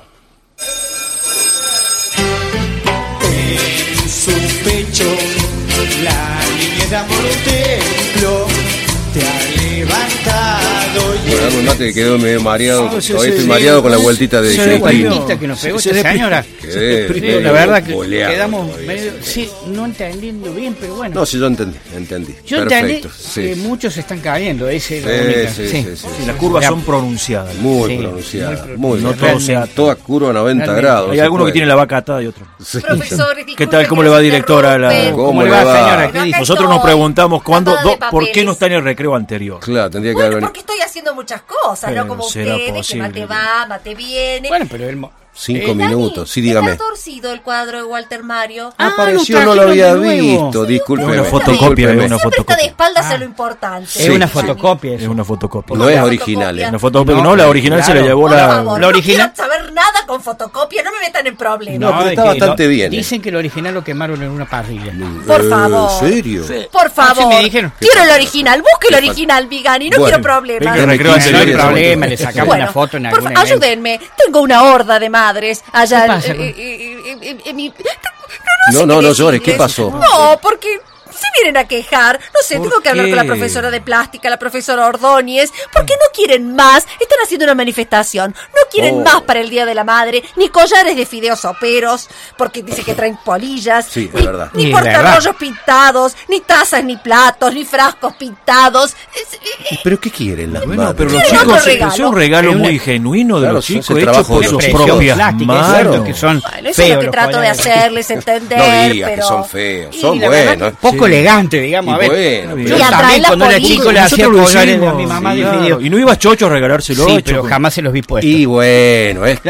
En su pecho la niñez de amor un templo te ha levantado. Bueno, dame un mate que quedó medio mareado. Sí, sí, Todavía sí, estoy sí, mareado sí, con la sí, vueltita de sí, Cristina. la vueltita que nos pegó Se- esta se señora. Quedé Sí, medio la verdad que boleado quedamos todavía. medio, sí, no entendiendo bien, pero bueno. No, sí, yo entendí, entendí. Yo Perfecto, entendí sí. que muchos están cayendo, esa es la Sí, única. sí, sí, sí, sí. Las curvas Ya. son pronunciadas. Muy Sí, pronunciada, muy muy, No bien. todo sea- toda curva a noventa Realmente. grados. Hay se alguno que puede. tiene la vaca atada y otro. Sí. Profesores, ¿Qué tal? ¿Cómo le va, directora? La... ¿Cómo, ¿Cómo le le va, va? señora? ¿Qué Acá dice? Nosotros estoy, nos preguntamos cuándo, tratada de do- por qué papeles. no está en el recreo anterior. Claro, tendría que Bueno, haber venido. porque estoy haciendo muchas cosas, Pero no como será ustedes, que posible. mate va, mate viene. Bueno, pero el mo- Cinco Eh, minutos, sí, Está dígame. torcido el cuadro de Walter Mario. Ah, Apareció, lo no lo había trajeron de nuevo. visto, discúlpeme. Es una fotocopia, discúlpeme. es una Siempre está de fotocopia. espaldas Ah. a lo importante. es Sí. una fotocopia. Es eso. una fotocopia. No es Una original, fotocopia. ¿eh? Una fotocopia, No, no, la original claro. se la llevó Por la... favor, la no original- quiero saber nada con fotocopia, no me metan en problemas. No, pero de está que bastante lo- bien, eh. Dicen que el original lo quemaron en una parrilla. Por Eh, favor. ¿En serio? Por favor, Ah, sí, me dijeron. quiero el original, busque el Qué original, Vigani, no Bueno, quiero problemas. venga, recreo No anterior hay y esa problema, foto. le sacamos Bueno, una foto en por algún fa- evento. ayúdenme, tengo una horda de madres allá. ¿Qué pasa, eh, con- eh, eh, eh, eh, mi- No, sé no, qué no llores, ¿qué decirles. pasó? No, porque se vienen a quejar. No sé, ¿Por tengo que hablar qué? con la profesora de plástica, la profesora Ordóñez, porque no quieren más. Están haciendo una manifestación. No quieren Oh. más para el Día de la Madre, ni collares de fideos soperos, porque dice que traen polillas. Sí, es ni, verdad. Ni Ni portarrollos pintados, ni tazas, ni platos, ni frascos pintados. Es- eh, ¿Pero qué quieren las Bueno, madres? pero los ¿Quieren otro chicos, regalo? es un regalo Es una- muy genuino de Claro, los eso es chicos, el hecho trabajo por de sus los Impresión propias plástica, manos. exacto, que son Bueno, eso es feos lo que los trato de collares. hacerles entender, No digas que pero... son feos, Y son la verdad buenos. Poco Sí. elegante, digamos. Y A ver, bueno, Y yo atrae también la cuando era polilla. chico le hacía Nosotros lo collares a hicimos, mi mamá de claro, fideos. y no ibas chocho a regalárselo. Sí, hecho pero con- jamás se los vi puestos. Y bueno, es Claro. que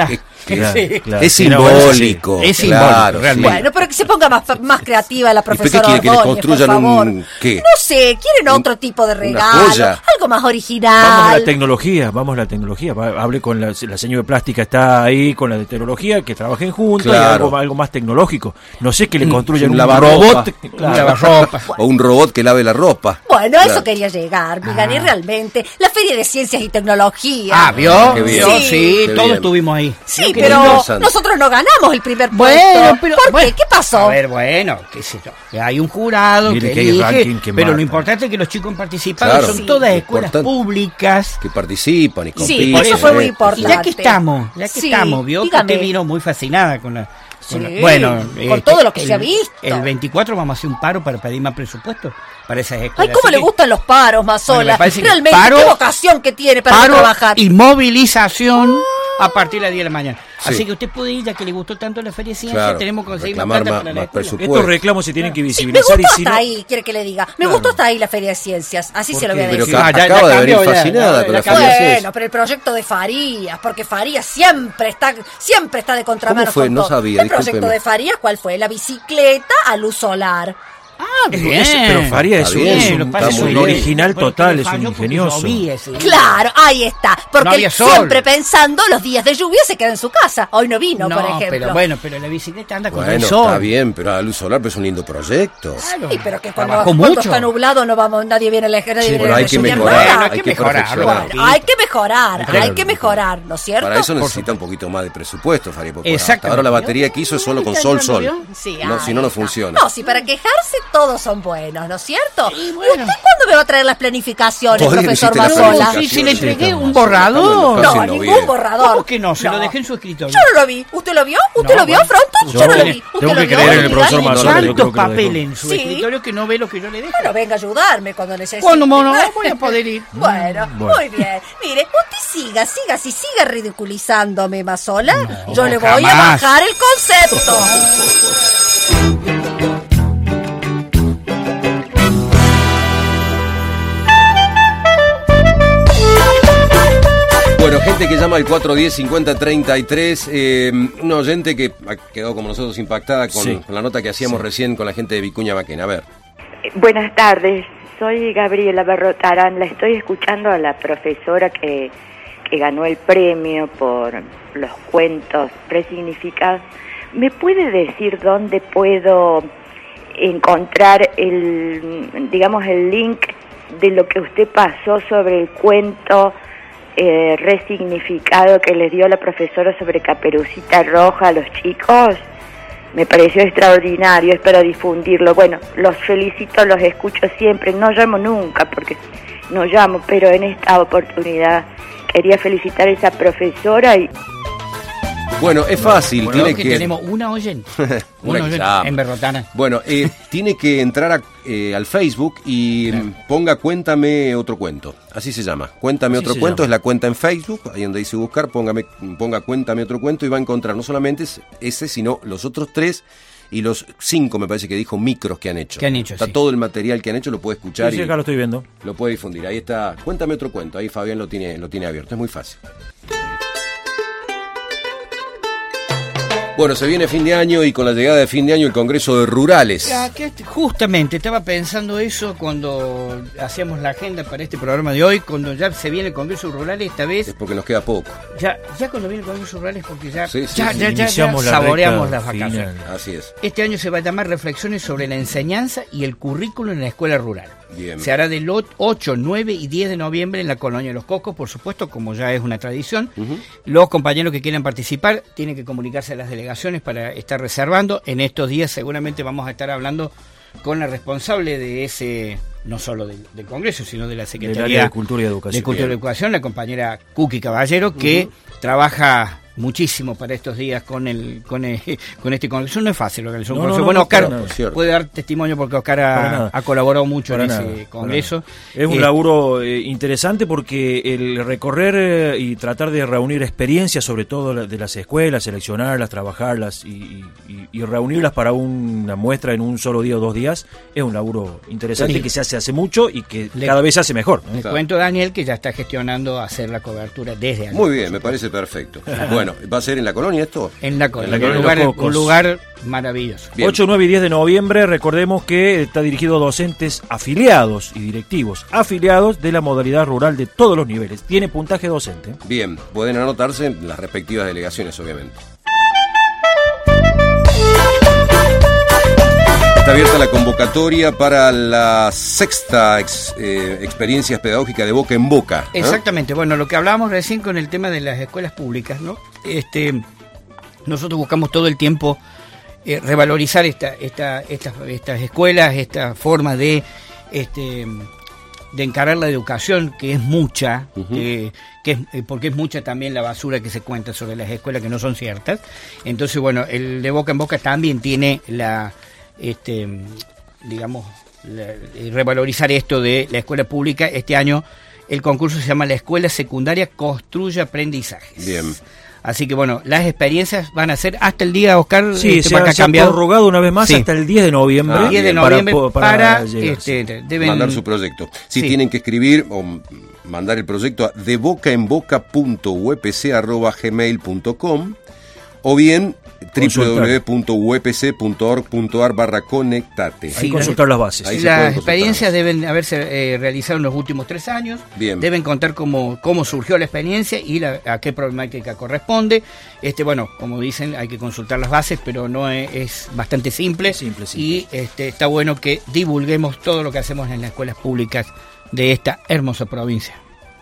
Claro, Sí. claro. Es simbólico. Es claro, simbólico, realmente. Bueno, pero que se ponga más, más creativa la ¿Y por qué profesora quiere que le Ordóñez, construyan por favor. un qué? No sé, quieren otro tipo de regalo, joya. algo más Vamos a original. la tecnología, vamos a la tecnología. Va- Hablé con la, la señora de plástica, está ahí con la de tecnología, que trabajen juntos, Claro. y algo, algo más tecnológico. No sé que le construyan un, lavarropa. robot. Un lavarropa. O un robot que lave la ropa. Bueno, a eso Claro. quería llegar, me gané realmente la Feria de Ciencias y Tecnología. Ah, ¿vio? Qué bien. ¿Vio? Sí, Qué todos bien. estuvimos ahí. Sí, Qué pero interesante. nosotros no ganamos el primer puesto. Bueno, pero... ¿Por bueno, qué? ¿Qué pasó? A ver, bueno, qué sé yo. Hay un jurado Mire que que hay elige, ranking que pero mata. lo importante es que los chicos han participado. Claro. Son Sí. todas escuelas Importante. públicas. Que participan y Sí, compiten. por eso fue muy ¿eh? importante. Ya que estamos, ya que Sí, estamos, vio dígame. que usted vino muy fascinada con la... con Sí, la- bueno, con este, todo lo que el- se ha visto. El veinticuatro vamos a hacer un paro para pedir más presupuesto para esas Ay, escuelas. cómo Así le que gustan los paros, Bueno, Mazola. me parece que Realmente, paro- qué vocación que tiene para no paro trabajar. y movilización a partir de las diez de la mañana. Sí. Así que usted puede ir, ya que le gustó tanto la Feria de Ciencias, Claro, tenemos que conseguir más reclamar plata más- para la más escuela. presupuesto. Estos reclamos se tienen que Sí, me visibilizar gustó y si hasta no... ahí, quiere que le diga. Me Claro. gustó hasta ahí la Feria de Ciencias, así se lo voy a Pero decir. ca- Ah, ya- acaba ya de venir cambió, ya, fascinada ya, con ya la cambió. Feria de Ciencias. Bueno, pero el proyecto de Farías, porque Farías siempre está, siempre está de contramano. ¿Cómo fue? con No todo. sabía, El proyecto discúlpeme. de Farías, ¿cuál fue? La bicicleta a luz solar. Ah, bien. Eso- pero Faría es Está un, bien, es un- lo que pasa es es un que- original bueno, total, que es un falló porque ingenioso. llovía ese día. Claro, ahí está. Porque No había él sol. siempre pensando los días de lluvia se queda en su casa. Hoy no vino, No, por ejemplo. pero bueno, pero la bicicleta anda con Bueno, el sol. está bien, pero a la luz solar pues, es un lindo proyecto. Claro. Sí, pero que cuando, Trabajó cuando mucho. está nublado no vamos, nadie viene a la nadie Sí, viene bueno, a hay que estudiar mejorar, nada. Bueno, hay que mejorar, perfeccionar. bueno. Hay que mejorar, Claro. hay que mejorar, ¿no es cierto? Para eso necesita un poquito más de presupuesto, Faría. Porque hasta Exactamente. ahora la batería que hizo es solo con sol, sol. Sí, No, ahí si no, no está. funciona. No, si para quejarse todos son buenos, ¿no es cierto? Sí, ¿Y bueno. usted cuándo me va a traer las planificaciones, Todavía no profesor hiciste las Mazola? planificaciones. Sí, sí, le entregué Sí, un estamos- borrador. estamos No, casi en ningún noviembre. borrador. ¿Cómo que no? Se lo dejé en su escritorio. Yo no lo vi. ¿Usted lo vio? ¿Usted No, lo vio, bueno. Fronto? Yo, Yo no lo tengo vi. que ¿Usted lo vio? creer en el Dígame. profesor Tiene Mazola, yo tantos creo que lo papeles dejó. en su Sí. escritorio que no ve lo que yo le dejo. Bueno, venga a ayudarme cuando necesite. ¿Cuándo no, no voy a poder ir? Bueno, Bueno. muy bien. Mire, usted siga, siga, si siga ridiculizándome, Mazola, No, yo le voy a jamás. bajar el concepto. Bueno, gente que llama al cuatro uno cero, cincuenta treinta y tres, eh, una oyente que ha quedado como nosotros impactada con, Sí. con la nota que hacíamos Sí. recién con la gente de Vicuña Maquena. A ver. Buenas tardes, soy Gabriela Berrotarán, la estoy escuchando a la profesora que, que ganó el premio por los cuentos resignificados. ¿Me puede decir dónde puedo encontrar el, digamos, el link de lo que usted pasó sobre el cuento eh, resignificado que les dio la profesora sobre Caperucita Roja a los chicos? Me pareció extraordinario, es para difundirlo. Bueno, los felicito, los escucho siempre, no llamo nunca porque no llamo, pero en esta oportunidad quería felicitar a esa profesora y... Bueno, es fácil, Bueno, tiene que, que... tenemos una oyente. Una Una que oyente llama. en Berrotana. Bueno, eh, tiene que entrar a, eh, al Facebook y mm, ponga Cuéntame otro cuento. Así se llama. Cuéntame Así otro se cuento, llama. es la cuenta en Facebook, ahí donde dice buscar, póngame, ponga Cuéntame otro cuento y va a encontrar no solamente ese, sino los otros tres y los cinco, me parece que dijo, micros que han hecho. Que han hecho, Está sí. todo el material que han hecho, lo puede escuchar Sí, sí, y acá lo estoy viendo. lo puede difundir. Ahí está, Cuéntame otro cuento, ahí Fabián lo tiene, lo tiene abierto, es muy fácil. Bueno, se viene fin de año y con la llegada de fin de año el Congreso de Rurales. Ya, que justamente estaba pensando eso cuando hacíamos la agenda para este programa de hoy, cuando ya se viene el Congreso Rural esta vez. Es porque nos queda poco. Ya, ya cuando viene el Congreso Rural es porque ya, Sí, sí, ya, sí. ya, ya- ya Iniciamos la saboreamos recta las vacaciones. final. Así es. Este año se va a llamar Reflexiones sobre la enseñanza y el currículo en la escuela rural. Bien. Se hará del ocho, nueve y diez de noviembre en la Colonia de los Cocos, por supuesto, como ya es una tradición. Ujú. Los compañeros que quieran participar tienen que comunicarse a las delegaciones para estar reservando. En estos días seguramente vamos a estar hablando con la responsable de ese, no solo del, del Congreso, sino de la Secretaría área de Cultura y Educación. de Cultura y Bien. Educación, la compañera Cookie Caballero, que trabaja muchísimo para estos días con el con el, con este congreso. No es fácil organizar un No, no, congreso. no, bueno, no, Oscar para nada. Cierto. puede dar testimonio porque Oscar Para ha, nada. ha colaborado mucho Para en nada, ese para congreso. nada. Es un Eh, laburo eh, interesante porque el recorrer eh, y tratar de reunir experiencias, sobre todo la- de las escuelas, seleccionarlas, trabajarlas y, y- y reunirlas para una muestra en un solo día o dos días, es un laburo interesante Sí. que se hace hace mucho y que Le- cada vez se hace mejor. Le Claro. cuento a Daniel que ya está gestionando hacer la cobertura desde allá. Muy bien, me parece perfecto. Bueno. Bueno, ¿va a ser en la colonia esto? En la colonia, En la un, Colonia lugar, Los un lugar maravilloso. Bien. ocho, nueve y diez de noviembre, recordemos que está dirigido a docentes afiliados y directivos afiliados de la modalidad rural de todos los niveles. Tiene puntaje docente. Bien, pueden anotarse en las respectivas delegaciones, obviamente. Está abierta la convocatoria para la sexta ex, eh, experiencia pedagógica de Boca en Boca. ¿eh? Exactamente. Bueno, lo que hablábamos recién con el tema de las escuelas públicas, ¿no? Este, nosotros buscamos todo el tiempo eh, revalorizar esta, esta, estas, estas escuelas, esta forma de, este, de encarar la educación, que es mucha, uh-huh. que, que es, porque es mucha también la basura que se cuenta sobre las escuelas que no son ciertas. Entonces, bueno, el de Boca en Boca también tiene la... este digamos la, revalorizar esto de la escuela pública. Este año el concurso se llama La Escuela Secundaria Construye Aprendizajes. Bien. Así que bueno, las experiencias van a ser hasta el día, Oscar. Sí, este, se, ha, se ha prorrogado una vez más sí. hasta el diez de noviembre. Ah, diez de noviembre para, para, para este, deben mandar su proyecto. Si sí. tienen que escribir o mandar el proyecto a debocaenboca punto u p c arroba gmail punto com o bien w w w punto u p c punto org punto a r barra conectate. Sí, consultar las bases. Ahí las experiencias deben haberse eh, realizado en los últimos tres años. Bien. Deben contar cómo, cómo surgió la experiencia y la, a qué problemática corresponde. Este, bueno, como dicen, hay que consultar las bases, pero no es, es bastante simple. Simple, simple. Y este, está bueno que divulguemos todo lo que hacemos en las escuelas públicas de esta hermosa provincia.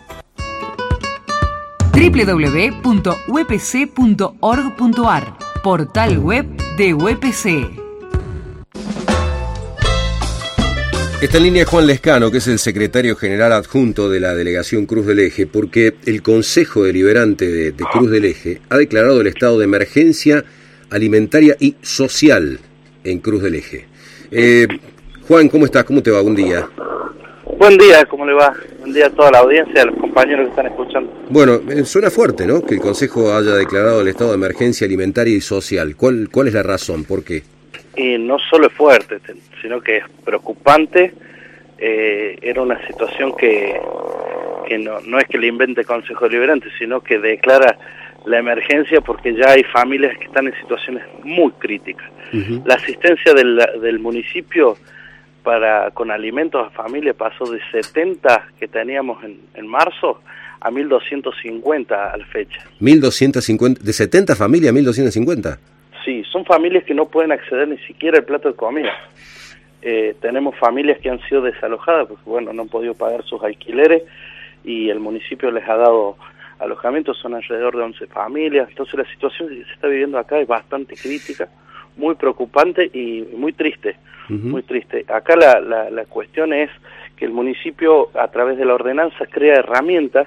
w w w punto u p c punto org punto a r, portal web de U P C. Está en línea Juan Lescano, que es el secretario general adjunto de la delegación Cruz del Eje, porque el Consejo Deliberante de, de Cruz del Eje ha declarado el estado de emergencia alimentaria y social en Cruz del Eje. Eh, Juan, ¿cómo estás? ¿Cómo te va? Buen día. Buen día, ¿cómo le va? Buen día a toda la audiencia, a los compañeros que están escuchando. Bueno, eh, suena fuerte, ¿no? Que el Consejo haya declarado el estado de emergencia alimentaria y social. ¿Cuál, cuál es la razón? ¿Por qué? Y no solo es fuerte, sino que es preocupante. Eh, era una situación que, que no, no es que le invente el Consejo Deliberante, sino que declara la emergencia porque ya hay familias que están en situaciones muy críticas. Uh-huh. La asistencia del, del municipio para con alimentos a familia pasó de setenta que teníamos en, en marzo a mil doscientos cincuenta a la fecha. mil doscientos cincuenta, ¿de setenta familias a mil doscientos cincuenta? Sí, son familias que no pueden acceder ni siquiera al plato de comida. Eh, tenemos familias que han sido desalojadas porque, bueno, no han podido pagar sus alquileres y el municipio les ha dado alojamiento, son alrededor de once familias. Entonces la situación que se está viviendo acá es bastante crítica, muy preocupante y muy triste, uh-huh. muy triste. Acá la, la, la cuestión es que el municipio, a través de la ordenanza, crea herramientas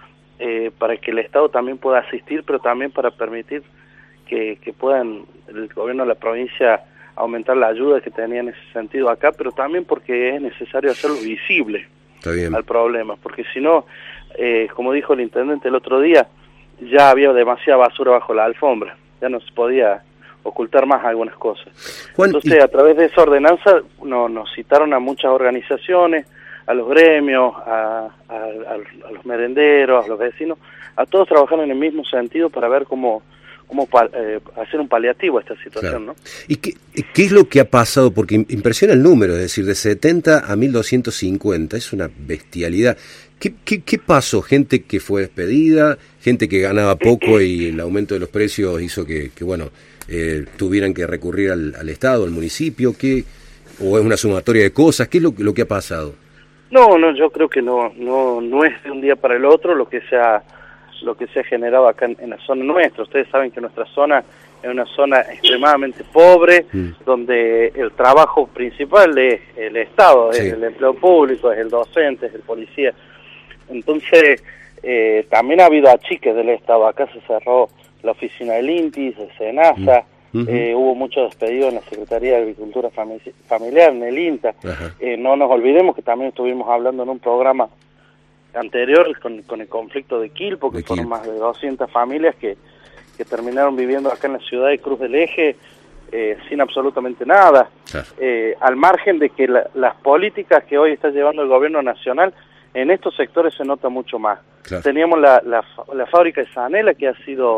eh, para que el Estado también pueda asistir, pero también para permitir que, que puedan el gobierno de la provincia aumentar la ayuda que tenía en ese sentido acá, pero también porque es necesario hacerlo visible al problema, porque si no, eh, como dijo el intendente el otro día, ya había demasiada basura bajo la alfombra, ya no se podía ocultar más algunas cosas. Juan, Entonces, y... a través de esa ordenanza no, nos citaron a muchas organizaciones, a los gremios, a, a, a, a los merenderos, a los vecinos, a todos trabajar en el mismo sentido para ver cómo cómo eh, hacer un paliativo a esta situación, claro. ¿no? ¿Y qué, qué es lo que ha pasado? Porque impresiona el número, es decir, de setenta a mil doscientos cincuenta, es una bestialidad. ¿Qué, qué, qué pasó? ¿Gente que fue despedida? ¿Gente que ganaba poco y el aumento de los precios hizo que, que bueno, eh, tuvieran que recurrir al, al Estado, al municipio? ¿Qué, ¿O es una sumatoria de cosas? ¿Qué es lo, lo que ha pasado? No, no, yo creo que no, no, no es de un día para el otro lo que se ha lo que se ha generado acá en, en la zona nuestra. Ustedes saben que nuestra zona es una zona extremadamente pobre, mm. donde el trabajo principal es el Estado, sí. es el empleo público, es el docente, es el policía. Entonces, eh, también ha habido achiques del Estado. Acá se cerró la oficina del INTI, de SENASA, mm. eh, hubo muchos despedidos en la Secretaría de Agricultura Fami- Familiar, en el INTA. Eh, no nos olvidemos que también estuvimos hablando en un programa anterior con, con el conflicto de Quilpo, que de fueron Quilpo. Más de doscientas familias que, que terminaron viviendo acá en la ciudad de Cruz del Eje eh, sin absolutamente nada, claro. eh, al margen de que la, las políticas que hoy está llevando el gobierno nacional en estos sectores se nota mucho más. Claro. Teníamos la, la, la fábrica de Sanela que ha sido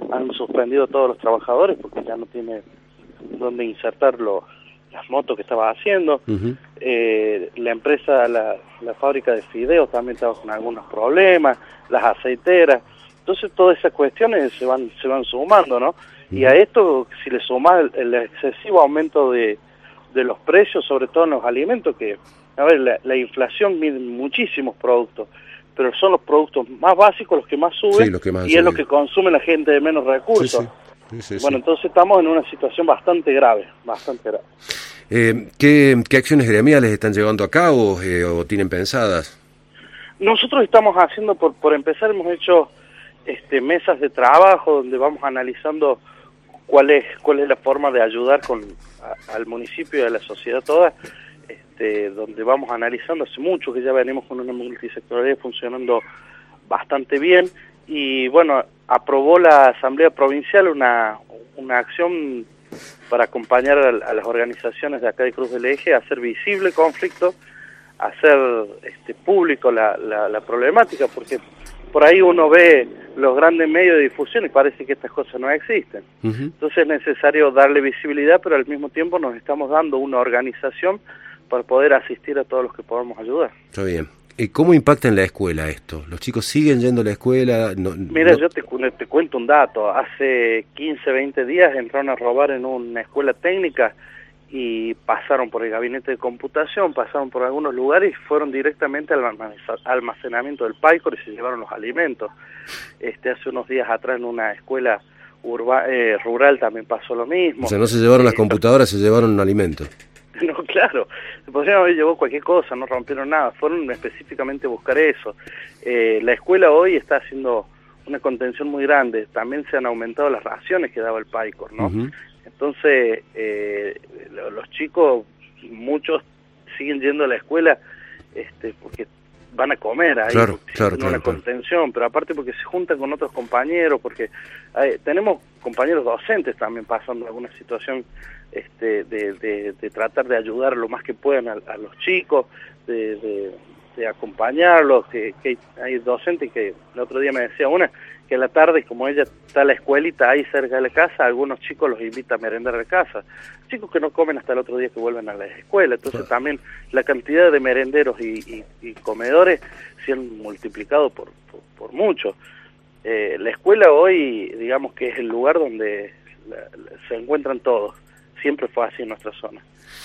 han suspendido a todos los trabajadores porque ya no tiene dónde insertar los, las motos que estaba haciendo. Uh-huh. eh, la empresa, la, la fábrica de fideos también estaba con algunos problemas, las aceiteras. Entonces todas esas cuestiones se van se van sumando, ¿no? Uh-huh. Y a esto, si le suma el, el excesivo aumento de, de los precios, sobre todo en los alimentos, que, a ver, la, la inflación mide muchísimos productos, pero son los productos más básicos los que más suben, sí, los que más y es lo que consume la gente de menos recursos. Sí, sí. Sí, sí, bueno, sí. Entonces estamos en una situación bastante grave, bastante grave. Eh, ¿qué, ¿Qué acciones gremiales están llevando a cabo eh, o tienen pensadas? Nosotros estamos haciendo, por, por empezar, hemos hecho este, mesas de trabajo donde vamos analizando cuál es cuál es la forma de ayudar con a, al municipio y a la sociedad toda, este, donde vamos analizando, hace mucho que ya venimos con una multisectorialidad funcionando bastante bien, y bueno, aprobó la Asamblea Provincial una, una acción para acompañar a, a las organizaciones de acá de Cruz del Eje a hacer visible el conflicto, a hacer este, público la, la, la problemática, porque por ahí uno ve los grandes medios de difusión y parece que estas cosas no existen. Uh-huh. Entonces es necesario darle visibilidad, pero al mismo tiempo nos estamos dando una organización para poder asistir a todos los que podamos ayudar. Está bien. ¿Y cómo impacta en la escuela esto? ¿Los chicos siguen yendo a la escuela? No, Mira, no... yo te, te cuento un dato. Hace quince, veinte días entraron a robar en una escuela técnica y pasaron por el gabinete de computación, pasaron por algunos lugares y fueron directamente al almacenamiento del Paicor y se llevaron los alimentos. Este, hace unos días atrás en una escuela urba, eh, rural también pasó lo mismo. O sea, no se llevaron las computadoras, se llevaron alimentos. No, claro, se podrían haber llevado cualquier cosa, no rompieron nada, fueron específicamente a buscar eso. Eh, la escuela hoy está haciendo una contención muy grande, también se han aumentado las raciones que daba el Paicor, ¿no? Uh-huh. Entonces, eh, los chicos, muchos siguen yendo a la escuela este, porque van a comer ahí, claro, claro, claro, una claro. contención, pero aparte porque se juntan con otros compañeros, porque hay, tenemos compañeros docentes también pasando alguna situación este, de, de, de tratar de ayudar lo más que puedan a, a los chicos, de, de, de acompañarlos, que, que hay docentes que el otro día me decía una, que a la tarde, como ella está en la escuelita ahí cerca de la casa, algunos chicos los invita a merendar de casa, chicos que no comen hasta el otro día que vuelven a la escuela, entonces claro. también la cantidad de merenderos y, y, y comedores se han multiplicado por, por, por mucho. Eh, la escuela hoy, digamos que es el lugar donde la, la, se encuentran todos, siempre fue así en nuestra zona.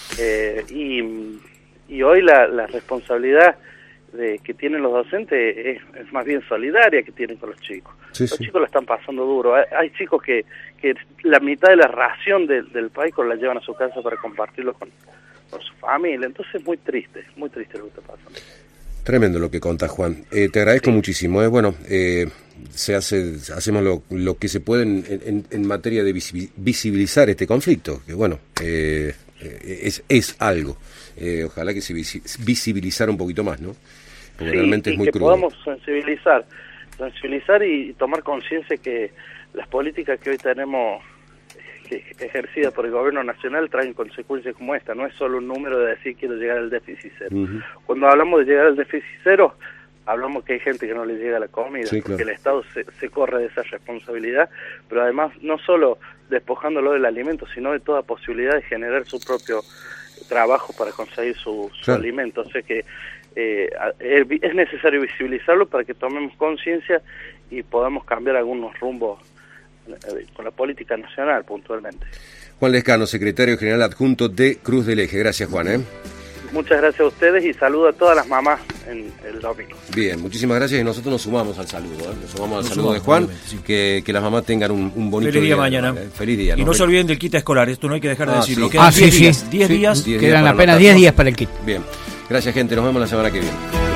Eh, y, y hoy la, la responsabilidad de que tienen los docentes es, es más bien solidaria que tienen con los chicos. Sí, los sí. chicos la están pasando duro. Hay, hay chicos que, que la mitad de la ración de, del Paicor la llevan a su casa para compartirlo con, con su familia. Entonces es muy triste, muy triste lo que está pasando. Tremendo lo que contás, Juan. Eh, te agradezco sí. muchísimo. Eh. Bueno, eh, se hace, hacemos lo, lo que se puede en, en, en materia de visibilizar este conflicto, que bueno, eh, es, es algo. Eh, ojalá que se visibilizara un poquito más, ¿no? Porque sí, realmente es muy que crudo. Podamos sensibilizar, sensibilizar y tomar conciencia que las políticas que hoy tenemos que, ejercidas por el gobierno nacional traen consecuencias como esta. No es solo un número de decir quiero llegar al déficit cero. Uh-huh. Cuando hablamos de llegar al déficit cero, hablamos que hay gente que no le llega la comida, sí, porque claro. el Estado se, se corre de esa responsabilidad, pero además no solo despojándolo del alimento, sino de toda posibilidad de generar su propio trabajo para conseguir su, su claro. alimento. O sea que eh, es necesario visibilizarlo para que tomemos conciencia y podamos cambiar algunos rumbos eh, con la política nacional puntualmente. Juan Lescano, secretario general adjunto de Cruz del Eje. Gracias, Juan. ¿eh? Muchas gracias a ustedes y saludo a todas las mamás en el domingo. Bien, muchísimas gracias y nosotros nos sumamos al saludo, ¿eh? Nos sumamos al nos saludo sumamos, de Juan, sí. que, que las mamás tengan un, un bonito feliz día, día mañana. Eh, feliz día. Y no se olviden del kit escolar, esto no hay que dejar de ah, decirlo. Sí. Quedan ah, diez sí, días, sí. diez sí, días. diez Quedan días apenas diez días para el kit. Bien, gracias gente, nos vemos la semana que viene.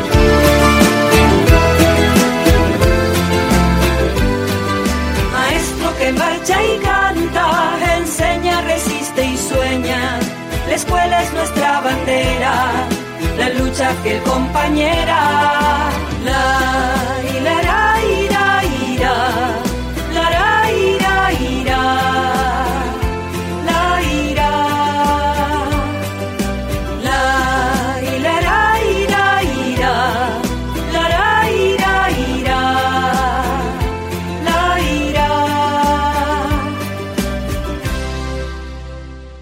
Maestro que marcha y canta, enseña, resiste y sueña. La escuela es nuestra bandera, la lucha fiel compañera. La